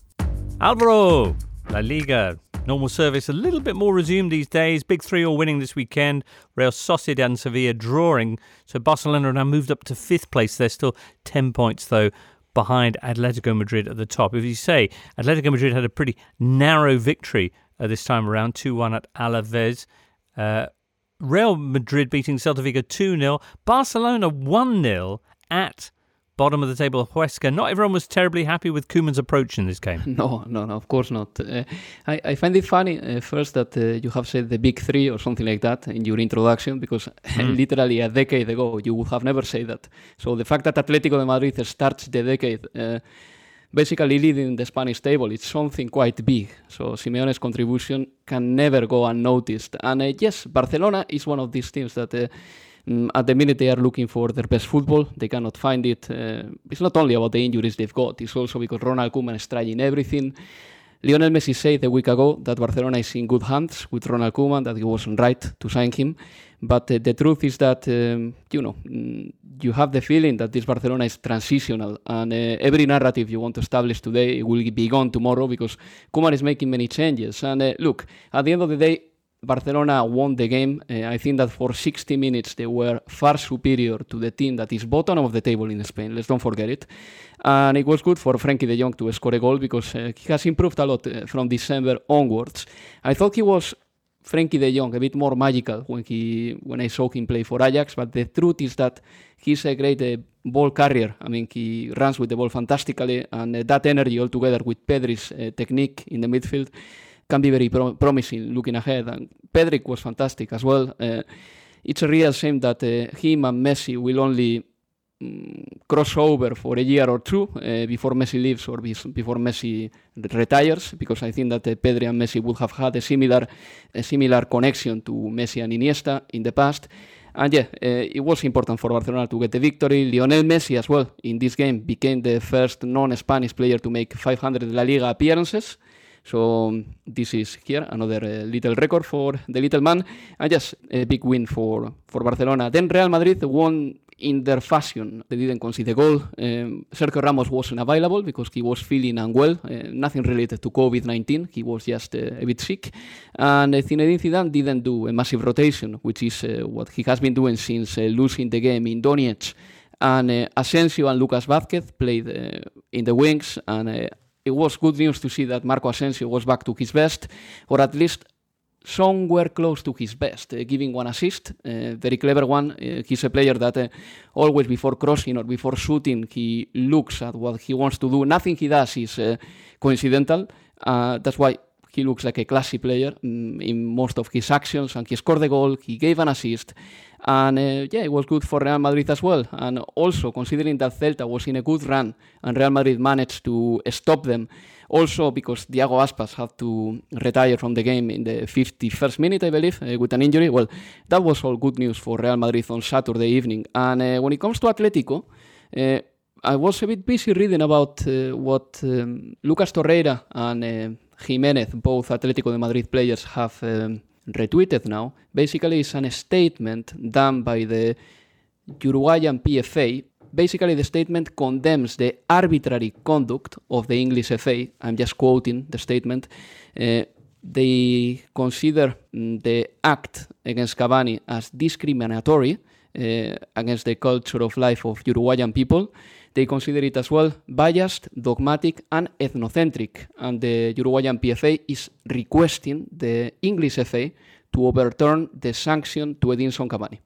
S4: Alvaro, La Liga, normal service a little bit more resumed these days. Big three all winning this weekend. Real Sociedad and Sevilla drawing. So Barcelona are now moved up to fifth place. They're still ten points, though, behind Atletico Madrid at the top. If you say, Atletico Madrid had a pretty narrow victory uh, this time around, two one at Alaves. Uh, Real Madrid beating Celta Vigo two nil. Barcelona one nil at bottom of the table Huesca. Not everyone was terribly happy with Koeman's approach in this game.
S8: No, no, no, of course not. Uh, I, I find it funny, uh, first, that uh, you have said the big three or something like that in your introduction, because mm. literally a decade ago you would have never said that. So the fact that Atletico de Madrid starts the decade uh, basically leading the Spanish table, it's something quite big. So Simeone's contribution can never go unnoticed. And uh, yes, Barcelona is one of these teams that uh, um, at the minute they are looking for their best football. They cannot find it. Uh, it's not only about the injuries they've got, it's also because Ronald Koeman is trying everything. Lionel Messi said a week ago that Barcelona is in good hands with Ronald Koeman, that he wasn't right to sign him. But uh, the truth is that, um, you know, mm, you have the feeling that this Barcelona is transitional, and uh, every narrative you want to establish today will be gone tomorrow because Koeman is making many changes. And uh, look, at the end of the day, Barcelona won the game. Uh, I think that for sixty minutes they were far superior to the team that is bottom of the table in Spain. Let's don't forget it. And it was good for Frenkie de Jong to score a goal because uh, he has improved a lot uh, from December onwards. I thought he was Frenkie de Jong a bit more magical when he when I saw him play for Ajax, but the truth is that he's a great uh, ball carrier. I mean, he runs with the ball fantastically, and uh, that energy all together with Pedri's uh, technique in the midfield can be very pro- promising looking ahead. And Pedri was fantastic as well. Uh, it's a real shame that uh, him and Messi will only um, cross over for a year or two uh, before Messi leaves or be- before Messi retires, because I think that uh, Pedri and Messi would have had a similar, a similar connection to Messi and Iniesta in the past. And yeah, uh, it was important for Barcelona to get the victory. Lionel Messi as well in this game became the first non-Spanish player to make five hundred La Liga appearances. So um, this is here another uh, little record for the little man, and just a big win for, for Barcelona. Then Real Madrid won in their fashion. They didn't concede a goal. Um, Sergio Ramos wasn't available because he was feeling unwell, uh, nothing related to covid nineteen. He was just uh, a bit sick. And uh, Zinedine Zidane didn't do a massive rotation, which is uh, what he has been doing since uh, losing the game in Donetsk. And uh, Asensio and Lucas Vázquez played uh, in the wings, and uh, it was good news to see that Marco Asensio was back to his best, or at least somewhere close to his best, uh, giving one assist, uh, very clever one. Uh, he's a player that uh, always before crossing or before shooting, he looks at what he wants to do. Nothing he does is uh, coincidental. Uh, that's why he looks like a classy player um, in most of his actions, and he scored the goal, he gave an assist, and uh, yeah, it was good for Real Madrid as well. And also, considering that Celta was in a good run and Real Madrid managed to stop them, also because Thiago Aspas had to retire from the game in the fifty-first minute, I believe, uh, with an injury. Well, that was all good news for Real Madrid on Saturday evening. And uh, when it comes to Atletico, uh, I was a bit busy reading about uh, what um, Lucas Torreira and uh, Jimenez, both Atletico de Madrid players, have um, retweeted now. Basically, it's a statement done by the Uruguayan P F A. Basically, the statement condemns the arbitrary conduct of the English F A. I'm just quoting the statement. Uh, they consider the act against Cavani as discriminatory uh, against the culture of life of Uruguayan people. They consider it as well biased, dogmatic, and ethnocentric. And the Uruguayan P F A is requesting the English F A to overturn the sanction to Edinson Cavani.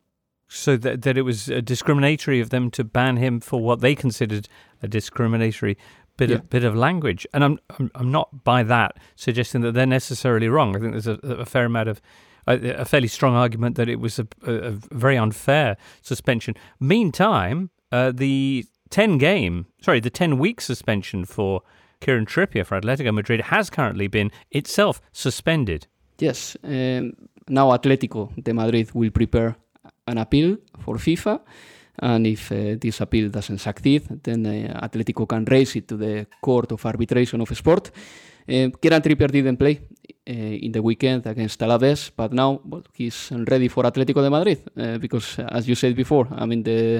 S4: So that, that it was uh, discriminatory of them to ban him for what they considered a discriminatory bit yeah. of bit of language. And I'm, I'm I'm not by that suggesting that they're necessarily wrong. I think there's a, a fair amount of a, a fairly strong argument that it was a, a, a very unfair suspension. Meantime, uh, the ten game, sorry, the ten week suspension for Kieran Trippier for Atletico Madrid has currently been itself suspended.
S8: Yes, um, now Atletico de Madrid will prepare an appeal for FIFA, and if uh, this appeal doesn't succeed, then uh, Atletico can raise it to the Court of Arbitration of Sport. Uh, Kieran Trippier didn't play uh, in the weekend against Alaves, but now well, he's ready for Atletico de Madrid uh, because, uh, as you said before, I mean the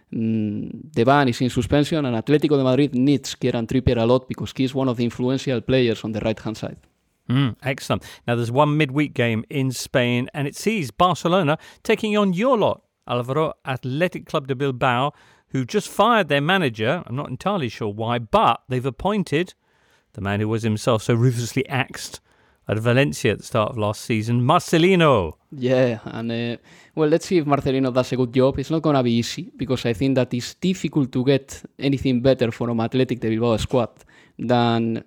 S8: mm, the ban is in suspension, and Atletico de Madrid needs Kieran Trippier a lot because he's one of the influential players on the right-hand side.
S4: Mm, excellent. Now, there's one midweek game in Spain, and it sees Barcelona taking on your lot, Alvaro, Athletic Club de Bilbao, who just fired their manager. I'm not entirely sure why, but they've appointed the man who was himself so ruthlessly axed at Valencia at the start of last season, Marcelino.
S8: Yeah, and uh, well, let's see if Marcelino does a good job. It's not going to be easy, because I think that it's difficult to get anything better from Athletic de Bilbao squad than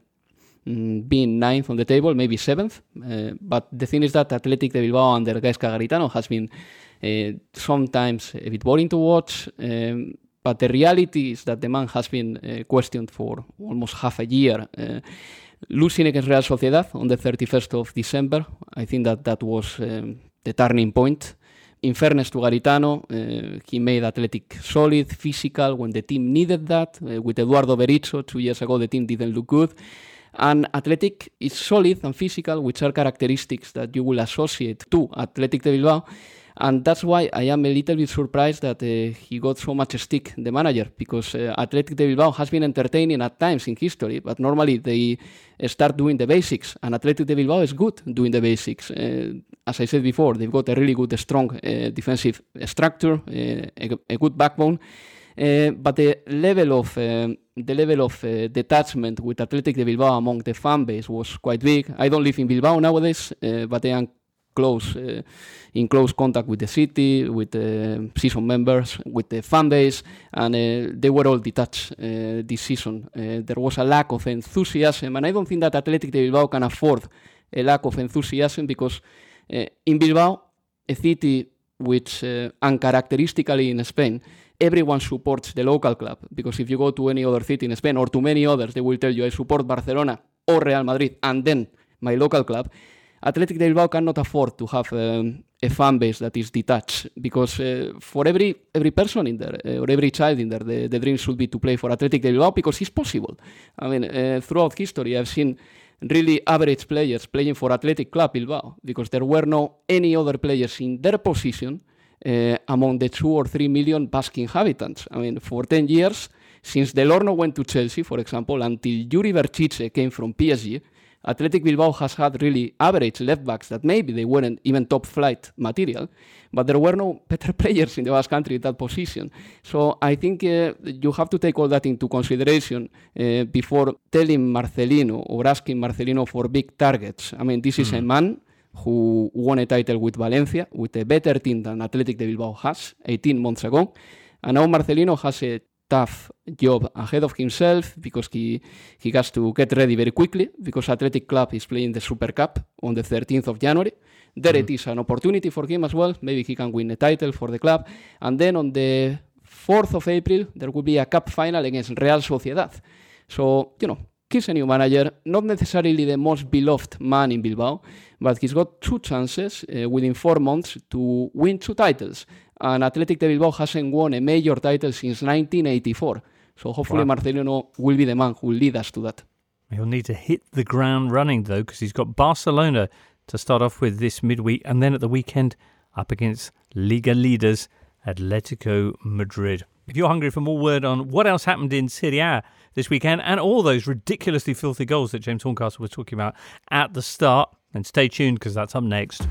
S8: being ninth on the table, maybe seventh. Uh, but the thing is that Athletic de Bilbao under Gaizka Garitano has been uh, sometimes a bit boring to watch. Um, but the reality is that the man has been uh, questioned for almost half a year. Uh, losing against Real Sociedad on the thirty-first of December, I think that that was um, the turning point. In fairness to Garitano, uh, he made Athletic solid, physical, when the team needed that. Uh, with Eduardo Berizzo, two years ago, the team didn't look good. And Athletic is solid and physical, which are characteristics that you will associate to Athletic de Bilbao. And that's why I am a little bit surprised that uh, he got so much stick, the manager, because uh, Athletic de Bilbao has been entertaining at times in history, but normally they uh, start doing the basics, and Athletic de Bilbao is good doing the basics. Uh, as I said before, they've got a really good, strong uh, defensive structure, uh, a, a good backbone. Uh, but the level of uh, the level of uh, detachment with Athletic de Bilbao among the fan base was quite big. I don't live in Bilbao nowadays, uh, but I am close, uh, in close contact with the city, with the season members, with the fan base, and uh, they were all detached uh, this season. Uh, there was a lack of enthusiasm, and I don't think that Athletic de Bilbao can afford a lack of enthusiasm, because uh, in Bilbao, a city which uh, uncharacteristically in Spain, everyone supports the local club, because if you go to any other city in Spain or to many others, they will tell you I support Barcelona or Real Madrid and then my local club. Athletic de Bilbao cannot afford to have um, a fan base that is detached, because uh, for every every person in there, uh, or every child in there, the, the dream should be to play for Athletic de Bilbao, because it's possible. I mean, uh, throughout history, I've seen really average players playing for Athletic Club Bilbao, because there were no any other players in their position Uh, among the two or three million Basque inhabitants. I mean, for ten years, since Delorno went to Chelsea, for example, until Yuri Berchiche came from P S G, Athletic Bilbao has had really average left-backs that maybe they weren't even top-flight material, but there were no better players in the Basque Country in that position. So I think uh, you have to take all that into consideration uh, before telling Marcelino or asking Marcelino for big targets. I mean, this mm. is a man who won a title with Valencia, with a better team than Athletic de Bilbao has eighteen months ago. And now Marcelino has a tough job ahead of himself, because he, he has to get ready very quickly, because Athletic Club is playing the Super Cup on the thirteenth of January. There mm-hmm. it is an opportunity for him as well. Maybe he can win a title for the club. And then on the fourth of April, there will be a cup final against Real Sociedad. So, you know, he's a new manager, not necessarily the most beloved man in Bilbao, but he's got two chances uh, within four months to win two titles. And Athletic de Bilbao hasn't won a major title since nineteen eighty-four. So hopefully wow. Marcelino will be the man who will lead us to that.
S4: He'll need to hit the ground running, though, because he's got Barcelona to start off with this midweek, and then at the weekend up against Liga leaders Atletico Madrid. If you're hungry for more word on what else happened in Serie A this weekend and all those ridiculously filthy goals that James Horncastle was talking about at the start, then stay tuned, because that's up next.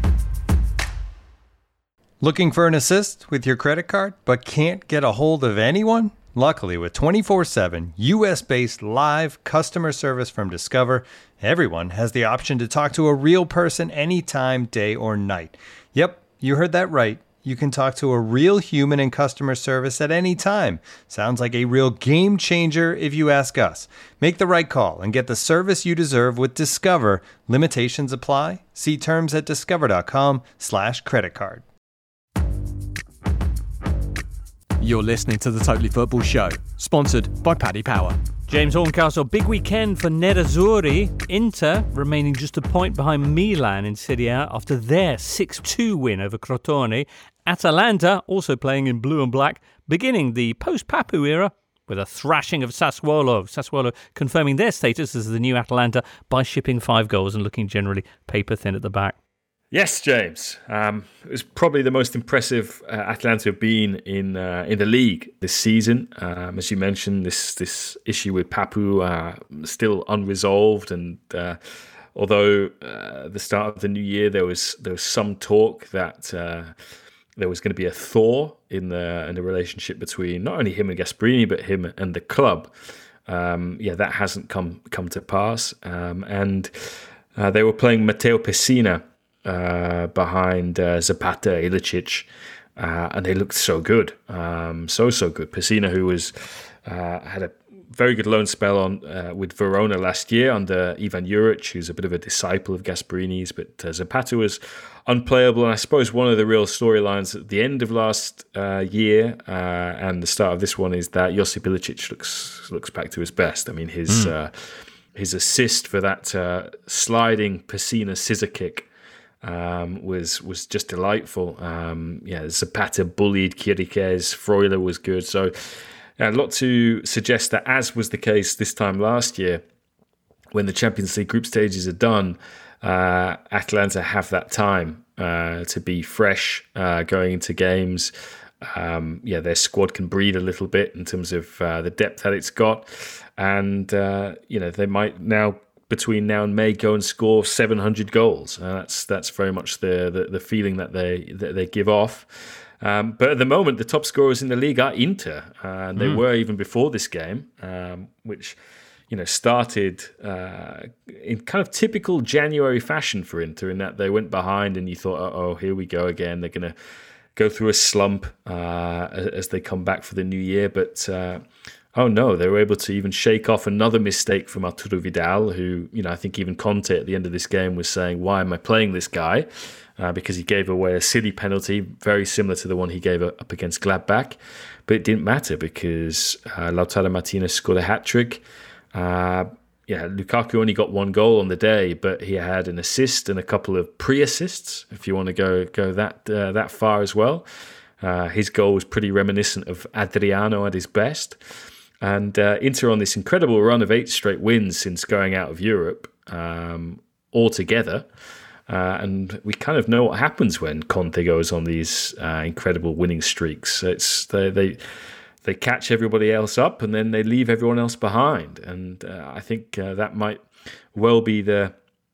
S1: Looking for an assist with your credit card but can't get a hold of anyone? Luckily, with twenty-four seven U S-based live customer service from Discover, everyone has the option to talk to a real person anytime, day or night. Yep, you heard that right. You can talk to a real human in customer service at any time. Sounds like a real game changer if you ask us. Make the right call and get the service you deserve with Discover. Limitations apply. See terms at discover.com slash credit card.
S3: You're listening to the Totally Football Show, sponsored by Paddy Power.
S4: James Horncastle, big weekend for Nerazzurri. Inter remaining just a point behind Milan in Serie A after their six two win over Crotone. Atalanta, also playing in blue and black, beginning the post-Papu era with a thrashing of Sassuolo. Sassuolo confirming their status as the new Atalanta by shipping five goals and looking generally paper-thin at the back.
S7: Yes, James. Um, it was probably the most impressive uh, Atalanta have been in uh, in the league this season. Um, as you mentioned, this this issue with Papu uh, still unresolved, and uh, although uh, at the start of the new year there was there was some talk that uh, there was going to be a thaw in the in the relationship between not only him and Gasperini but him and the club. Um, yeah, that hasn't come come to pass, um, and uh, they were playing Matteo Pessina Uh, behind uh, Zapata, Ilicic, uh, and they looked so good, um, so so good. Pessina, who was uh, had a very good loan spell on uh, with Verona last year under Ivan Juric, who's a bit of a disciple of Gasperini's, but uh, Zapata was unplayable. And I suppose one of the real storylines at the end of last uh, year uh, and the start of this one is that Josip Ilicic looks looks back to his best. I mean, his mm. uh, his assist for that uh, sliding Pessina scissor kick Um, was was just delightful. Um, yeah, Zapata bullied Chiriches, Freuler was good. So yeah, a lot to suggest that, as was the case this time last year, when the Champions League group stages are done, uh, Atalanta have that time uh, to be fresh uh, going into games. Um, yeah, their squad can breathe a little bit in terms of uh, the depth that it's got, and uh, you know they might now, between now and May, go and score seven hundred goals. Uh, that's that's very much the, the the feeling that they that they give off. Um, but at the moment, the top scorers in the league are Inter, uh, and they mm. were even before this game, um, which you know started uh, in kind of typical January fashion for Inter, in that they went behind and you thought, oh, here we go again. They're going to go through a slump uh, as they come back for the new year, but. Uh, Oh no, they were able to even shake off another mistake from Arturo Vidal, who, you know, I think even Conte at the end of this game was saying, why am I playing this guy? Uh, because he gave away a silly penalty, very similar to the one he gave up against Gladbach. But it didn't matter because uh, Lautaro Martinez scored a hat-trick. Uh, yeah, Lukaku only got one goal on the day, but he had an assist and a couple of pre-assists, if you want to go go that uh, that far as well. Uh, his goal was pretty reminiscent of Adriano at his best. And uh, Inter on this incredible run of eight straight wins since going out of Europe um, altogether. Uh, and we kind of know what happens when Conte goes on these uh, incredible winning streaks. It's they, they they catch everybody else up and then they leave everyone else behind. And uh, I think uh, that might well be the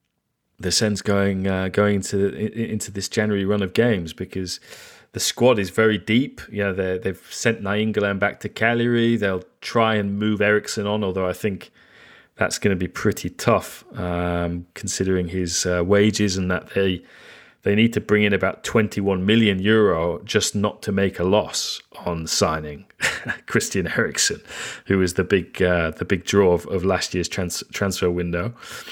S7: the sense going uh, going into into this January run of games, because the squad is very deep. You know, they've sent Nainggolan back to Cagliari. They'll try and move Eriksson on, although I think that's going to be pretty tough, um, considering his uh, wages, and that they they need to bring in about twenty-one million euro just not to make a loss on signing Christian Eriksen, who was the big uh, the big draw of, of last year's trans- transfer window.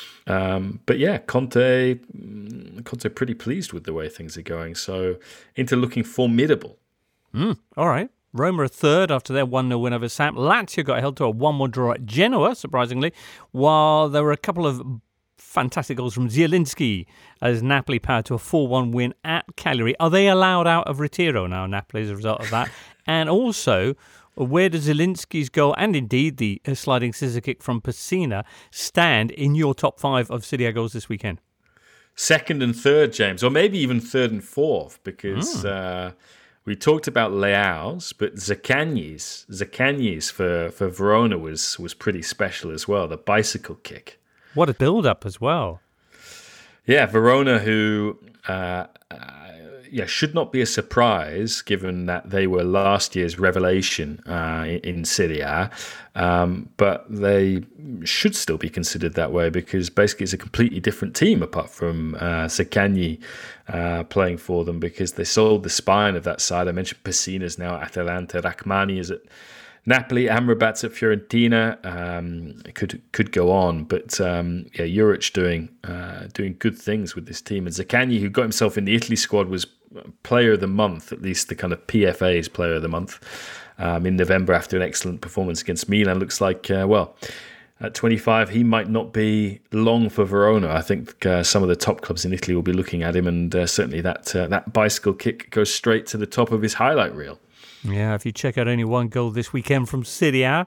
S7: Um, but yeah, Conte, Conte pretty pleased with the way things are going. So Inter looking formidable.
S4: Mm, all right. Roma are third after their one nil win over Samp. Lazio got held to a one one draw at Genoa, surprisingly, while there were a couple of fantastic goals from Zielinski as Napoli powered to a four one win at Cagliari. Are they allowed out of Retiro now, Napoli, as a result of that? And also, where does Zielinski's goal, and indeed the sliding scissor kick from Pessina, stand in your top five of Serie A goals this weekend?
S7: Second and third, James, or maybe even third and fourth, because mm. uh, we talked about Leao's, but Zaccagni's, Zaccagni's for, for Verona was, was pretty special as well, the bicycle kick.
S4: What a build-up as well.
S7: Yeah, Verona, who... Uh, uh, yeah, should not be a surprise given that they were last year's revelation uh, in, in Serie A. Um, but they should still be considered that way because basically it's a completely different team apart from uh, Zaccagni uh, playing for them because they sold the spine of that side. I mentioned Pessina's now at Atalanta, Rachmani is at Napoli, Amrabat's at Fiorentina. Um, could could go on, but um, yeah, Juric doing uh, doing good things with this team. And Zaccagni, who got himself in the Italy squad, was Player of the Month, at least the kind of P F A's Player of the Month um, in November after an excellent performance against Milan. Looks like uh, well, at twenty-five, he might not be long for Verona. I think uh, some of the top clubs in Italy will be looking at him, and uh, certainly that uh, that bicycle kick goes straight to the top of his highlight reel.
S4: Yeah, if you check out only one goal this weekend from Serie A,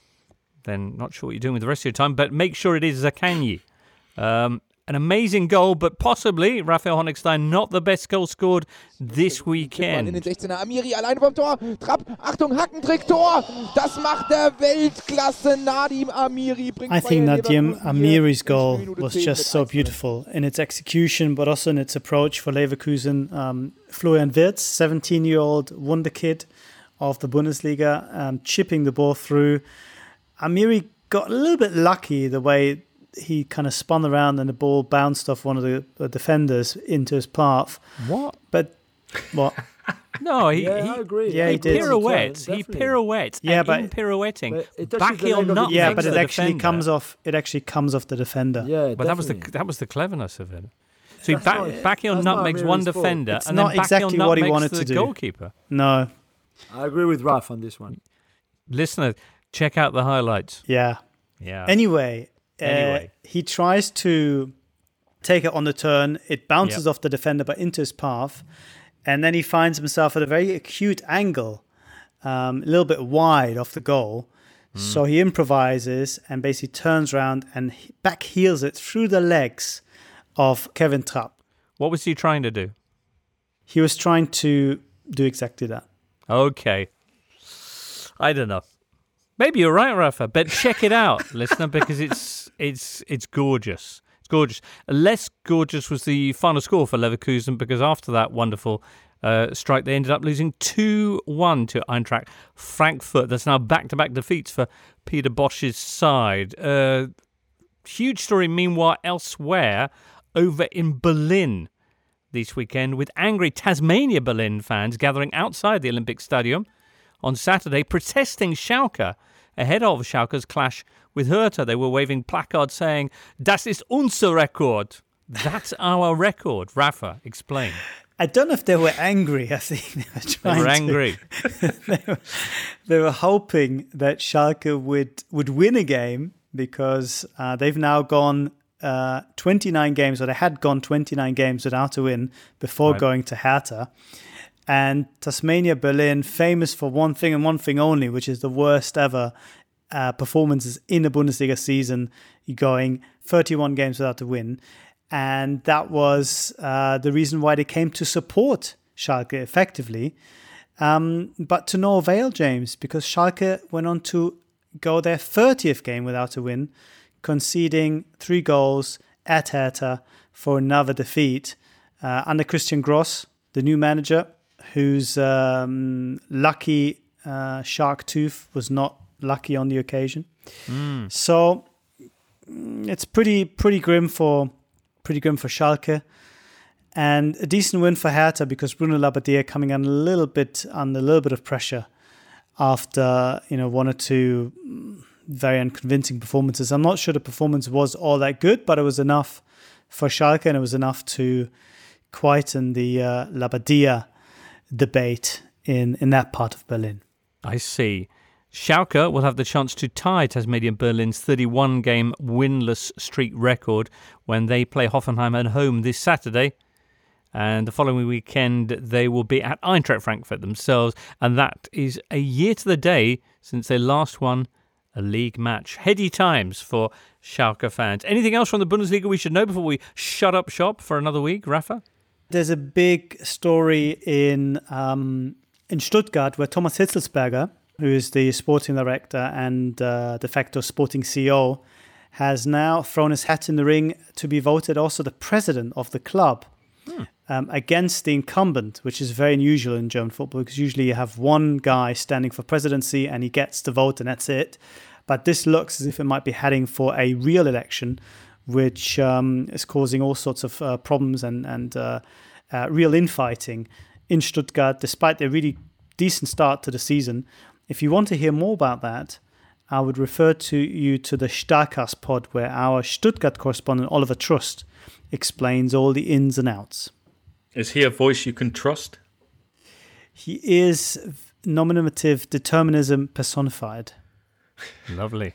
S4: then not sure what you're doing with the rest of your time, but make sure it is Zaccagni. Um, an amazing goal, but possibly, Raphael Honigstein, not the best goal scored this weekend.
S15: In den sechzehner, Amiri alleine vom Tor, Trapp, Achtung, Hackentrick, Tor! Das macht der Weltklasse Nadim Amiri.
S5: I think Nadim Amiri's goal was just so beautiful in its execution, but also in its approach for Leverkusen. Um, Florian Wirtz, seventeen-year-old wonder kid of the Bundesliga, um, chipping the ball through. Amiri got a little bit lucky the way he kind of spun around and the ball bounced off one of the, the defenders into his path.
S4: What?
S5: But what?
S4: No, he,
S6: yeah,
S4: he,
S6: I agree.
S5: Yeah,
S4: he,
S5: he did.
S4: pirouettes.
S6: Yeah,
S4: he
S6: definitely.
S4: pirouettes.
S5: Yeah,
S4: and
S5: but-
S4: in pirouetting,
S6: But it touches
S4: back
S6: the
S4: heel
S6: leg of the
S4: nutmegs
S5: Yeah, but it
S4: the
S5: actually
S4: defender.
S5: comes off. It actually comes off the defender.
S6: Yeah,
S4: But that was the
S6: definitely.
S4: that was the cleverness of it. So he
S6: That's
S4: back,
S6: not-
S4: back heel
S6: that's not
S4: nutmegs
S6: Amiri's
S4: one
S6: fault.
S4: defender,
S5: It's
S4: and
S5: not
S4: then back
S5: exactly
S4: heel
S5: what he
S4: nutmegs
S5: wanted
S4: the
S5: to do.
S4: goalkeeper.
S5: No.
S6: I agree with Raf on this one.
S4: Listener, check out the highlights.
S5: Yeah.
S4: Yeah.
S5: Anyway, uh,
S4: Anyway.
S5: he tries to take it on the turn. It bounces
S4: Yep.
S5: off the defender, but into his path. And then he finds himself at a very acute angle, um, a little bit wide off the goal. So he improvises and basically turns around and he- back heels it through the legs of Kevin Trapp.
S4: What was he trying to do?
S5: He was trying to do exactly that.
S4: Okay. I don't know. Maybe you're right, Rafa, but check it out, listener, because it's it's it's gorgeous. It's gorgeous. Less gorgeous was the final score for Leverkusen because after that wonderful uh, strike, they ended up losing two one to Eintracht Frankfurt. That's now back-to-back defeats for Peter Bosch's side. Uh, huge story, meanwhile, elsewhere over in Berlin this weekend with angry Tasmania Berlin fans gathering outside the Olympic Stadium on Saturday protesting Schalke ahead of Schalke's clash with Hertha. They were waving placards saying, "Das ist unser Rekord." That's our record. Rafa, explain.
S5: I don't know if they were angry. I think they were
S4: They
S5: trying
S4: were
S5: to-
S4: angry.
S5: they, were, they were hoping that Schalke would, would win a game because uh, they've now gone uh, twenty-nine games, or they had gone twenty-nine games without a win before
S4: Right.
S5: going to Hertha. And Tasmania Berlin, famous for one thing and one thing only, which is the worst ever uh, performances in a Bundesliga season, going thirty-one games without a win. And that was uh, the reason why they came to support Schalke effectively. Um, but to no avail, James, because Schalke went on to go their thirtieth game without a win, conceding three goals at Hertha for another defeat. Uh, under Christian Gross, the new manager, whose um, lucky uh, shark tooth was not lucky on the occasion.
S4: Mm.
S5: So mm, it's pretty pretty grim for pretty grim for Schalke, and a decent win for Hertha because Bruno Labbadia coming on a little bit under a little bit of pressure after you know one or two very unconvincing performances. I'm not sure the performance was all that good, but it was enough for Schalke, and it was enough to quieten the uh, Labbadia debate in, in that part of Berlin.
S4: I see. Schalke will have the chance to tie Tasmania Berlin's thirty-one game winless streak record when they play Hoffenheim at home this Saturday. And the following weekend, they will be at Eintracht Frankfurt themselves. And that is a year to the day since they last won a league match. Heady times for Schalke fans. Anything else from the Bundesliga we should know before we shut up shop for another week, Rafa?
S5: There's a big story in um, in Stuttgart where Thomas Hitzelsberger, who is the sporting director and uh, de facto sporting C E O, has now thrown his hat in the ring to be voted also the president of the club.
S4: Hmm.
S5: um, against the incumbent, which is very unusual in German football, because usually you have one guy standing for presidency and he gets the vote and that's it. But this looks as if it might be heading for a real election, which um, is causing all sorts of uh, problems and, and uh, uh, real infighting in Stuttgart, despite their really decent start to the season. If you want to hear more about that, I would refer to you to the Starcast pod, where our Stuttgart correspondent, Oliver Trust, explains all the ins and outs.
S7: Is he a voice you can trust?
S5: He is nominative determinism personified.
S4: Lovely.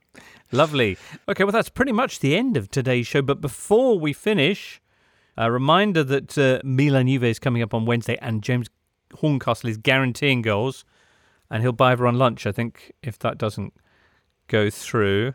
S4: Lovely. Okay, well, that's pretty much the end of today's show. But before we finish, a reminder that uh, Milan Juve is coming up on Wednesday and James Horncastle is guaranteeing goals. And he'll buy everyone lunch, I think, if that doesn't go through.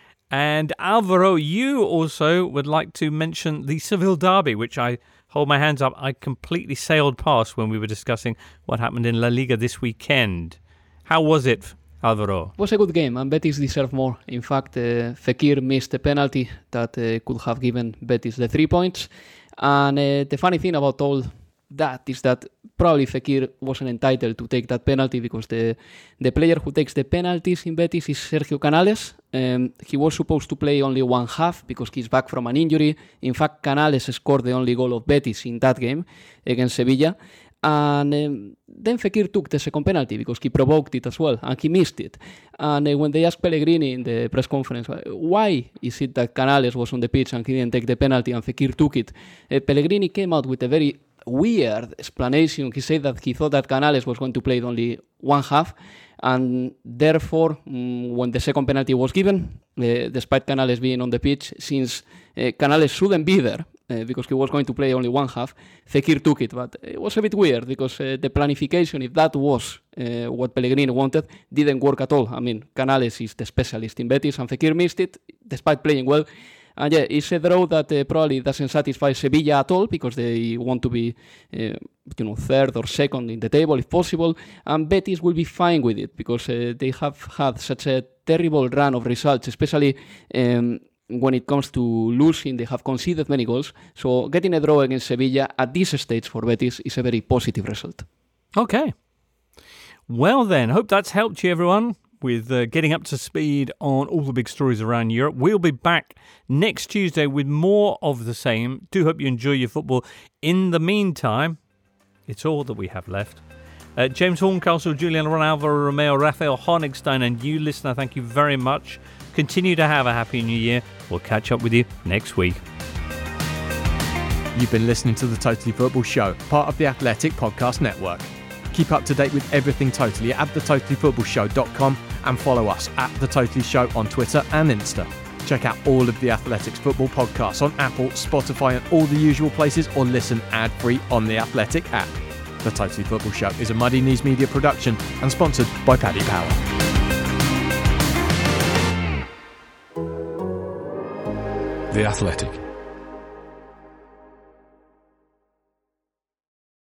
S4: And Alvaro, you also would like to mention the Seville derby, which I hold my hands up. I completely sailed past when we were discussing what happened in La Liga this weekend. How was it, Alvaro?
S8: It was a good game, and Betis deserved more. In fact, uh, Fekir missed a penalty that uh, could have given Betis the three points. And uh, the funny thing about all that is that probably Fekir wasn't entitled to take that penalty, because the the player who takes the penalties in Betis is Sergio Canales. Um, he was supposed to play only one half because he's back from an injury. In fact, Canales scored the only goal of Betis in that game against Sevilla. And um, then Fekir took the second penalty because he provoked it as well, and he missed it. And uh, when they asked Pellegrini in the press conference, why is it that Canales was on the pitch and he didn't take the penalty and Fekir took it, uh, Pellegrini came out with a very weird explanation. He said that he thought that Canales was going to play only one half, and therefore, um, when the second penalty was given, uh, despite Canales being on the pitch, since uh, Canales shouldn't be there, Uh, because he was going to play only one half, Fekir took it. But it was a bit weird, because uh, the planification, if that was uh, what Pellegrini wanted, didn't work at all. I mean, Canales is the specialist in Betis, and Fekir missed it, despite playing well. And yeah, it's a draw that uh, probably doesn't satisfy Sevilla at all, because they want to be, uh, you know, third or second in the table if possible. And Betis will be fine with it, because uh, they have had such a terrible run of results, especially Um, when it comes to losing. They have conceded many goals. So getting a draw against Sevilla at this stage for Betis is a very positive result.
S4: Okay. Well then, hope that's helped you, everyone, with uh, getting up to speed on all the big stories around Europe. We'll be back next Tuesday with more of the same. Do hope you enjoy your football. In the meantime, it's all that we have left. Uh, James Horncastle, Julian Ron, Alvaro Romeo, Raphael Honigstein, and you, listener, thank you very much. Continue to have a happy new year. We'll catch up with you next week.
S3: You've been listening to The Totally Football Show, part of the Athletic Podcast Network. Keep up to date with everything Totally at the totally football show dot com and follow us at The Totally Show on Twitter and Insta. Check out all of the Athletics football podcasts on Apple, Spotify and all the usual places, or listen ad-free on the Athletic app. The Totally Football Show is a Muddy Knees Media production and sponsored by Paddy Power.
S2: The Athletic.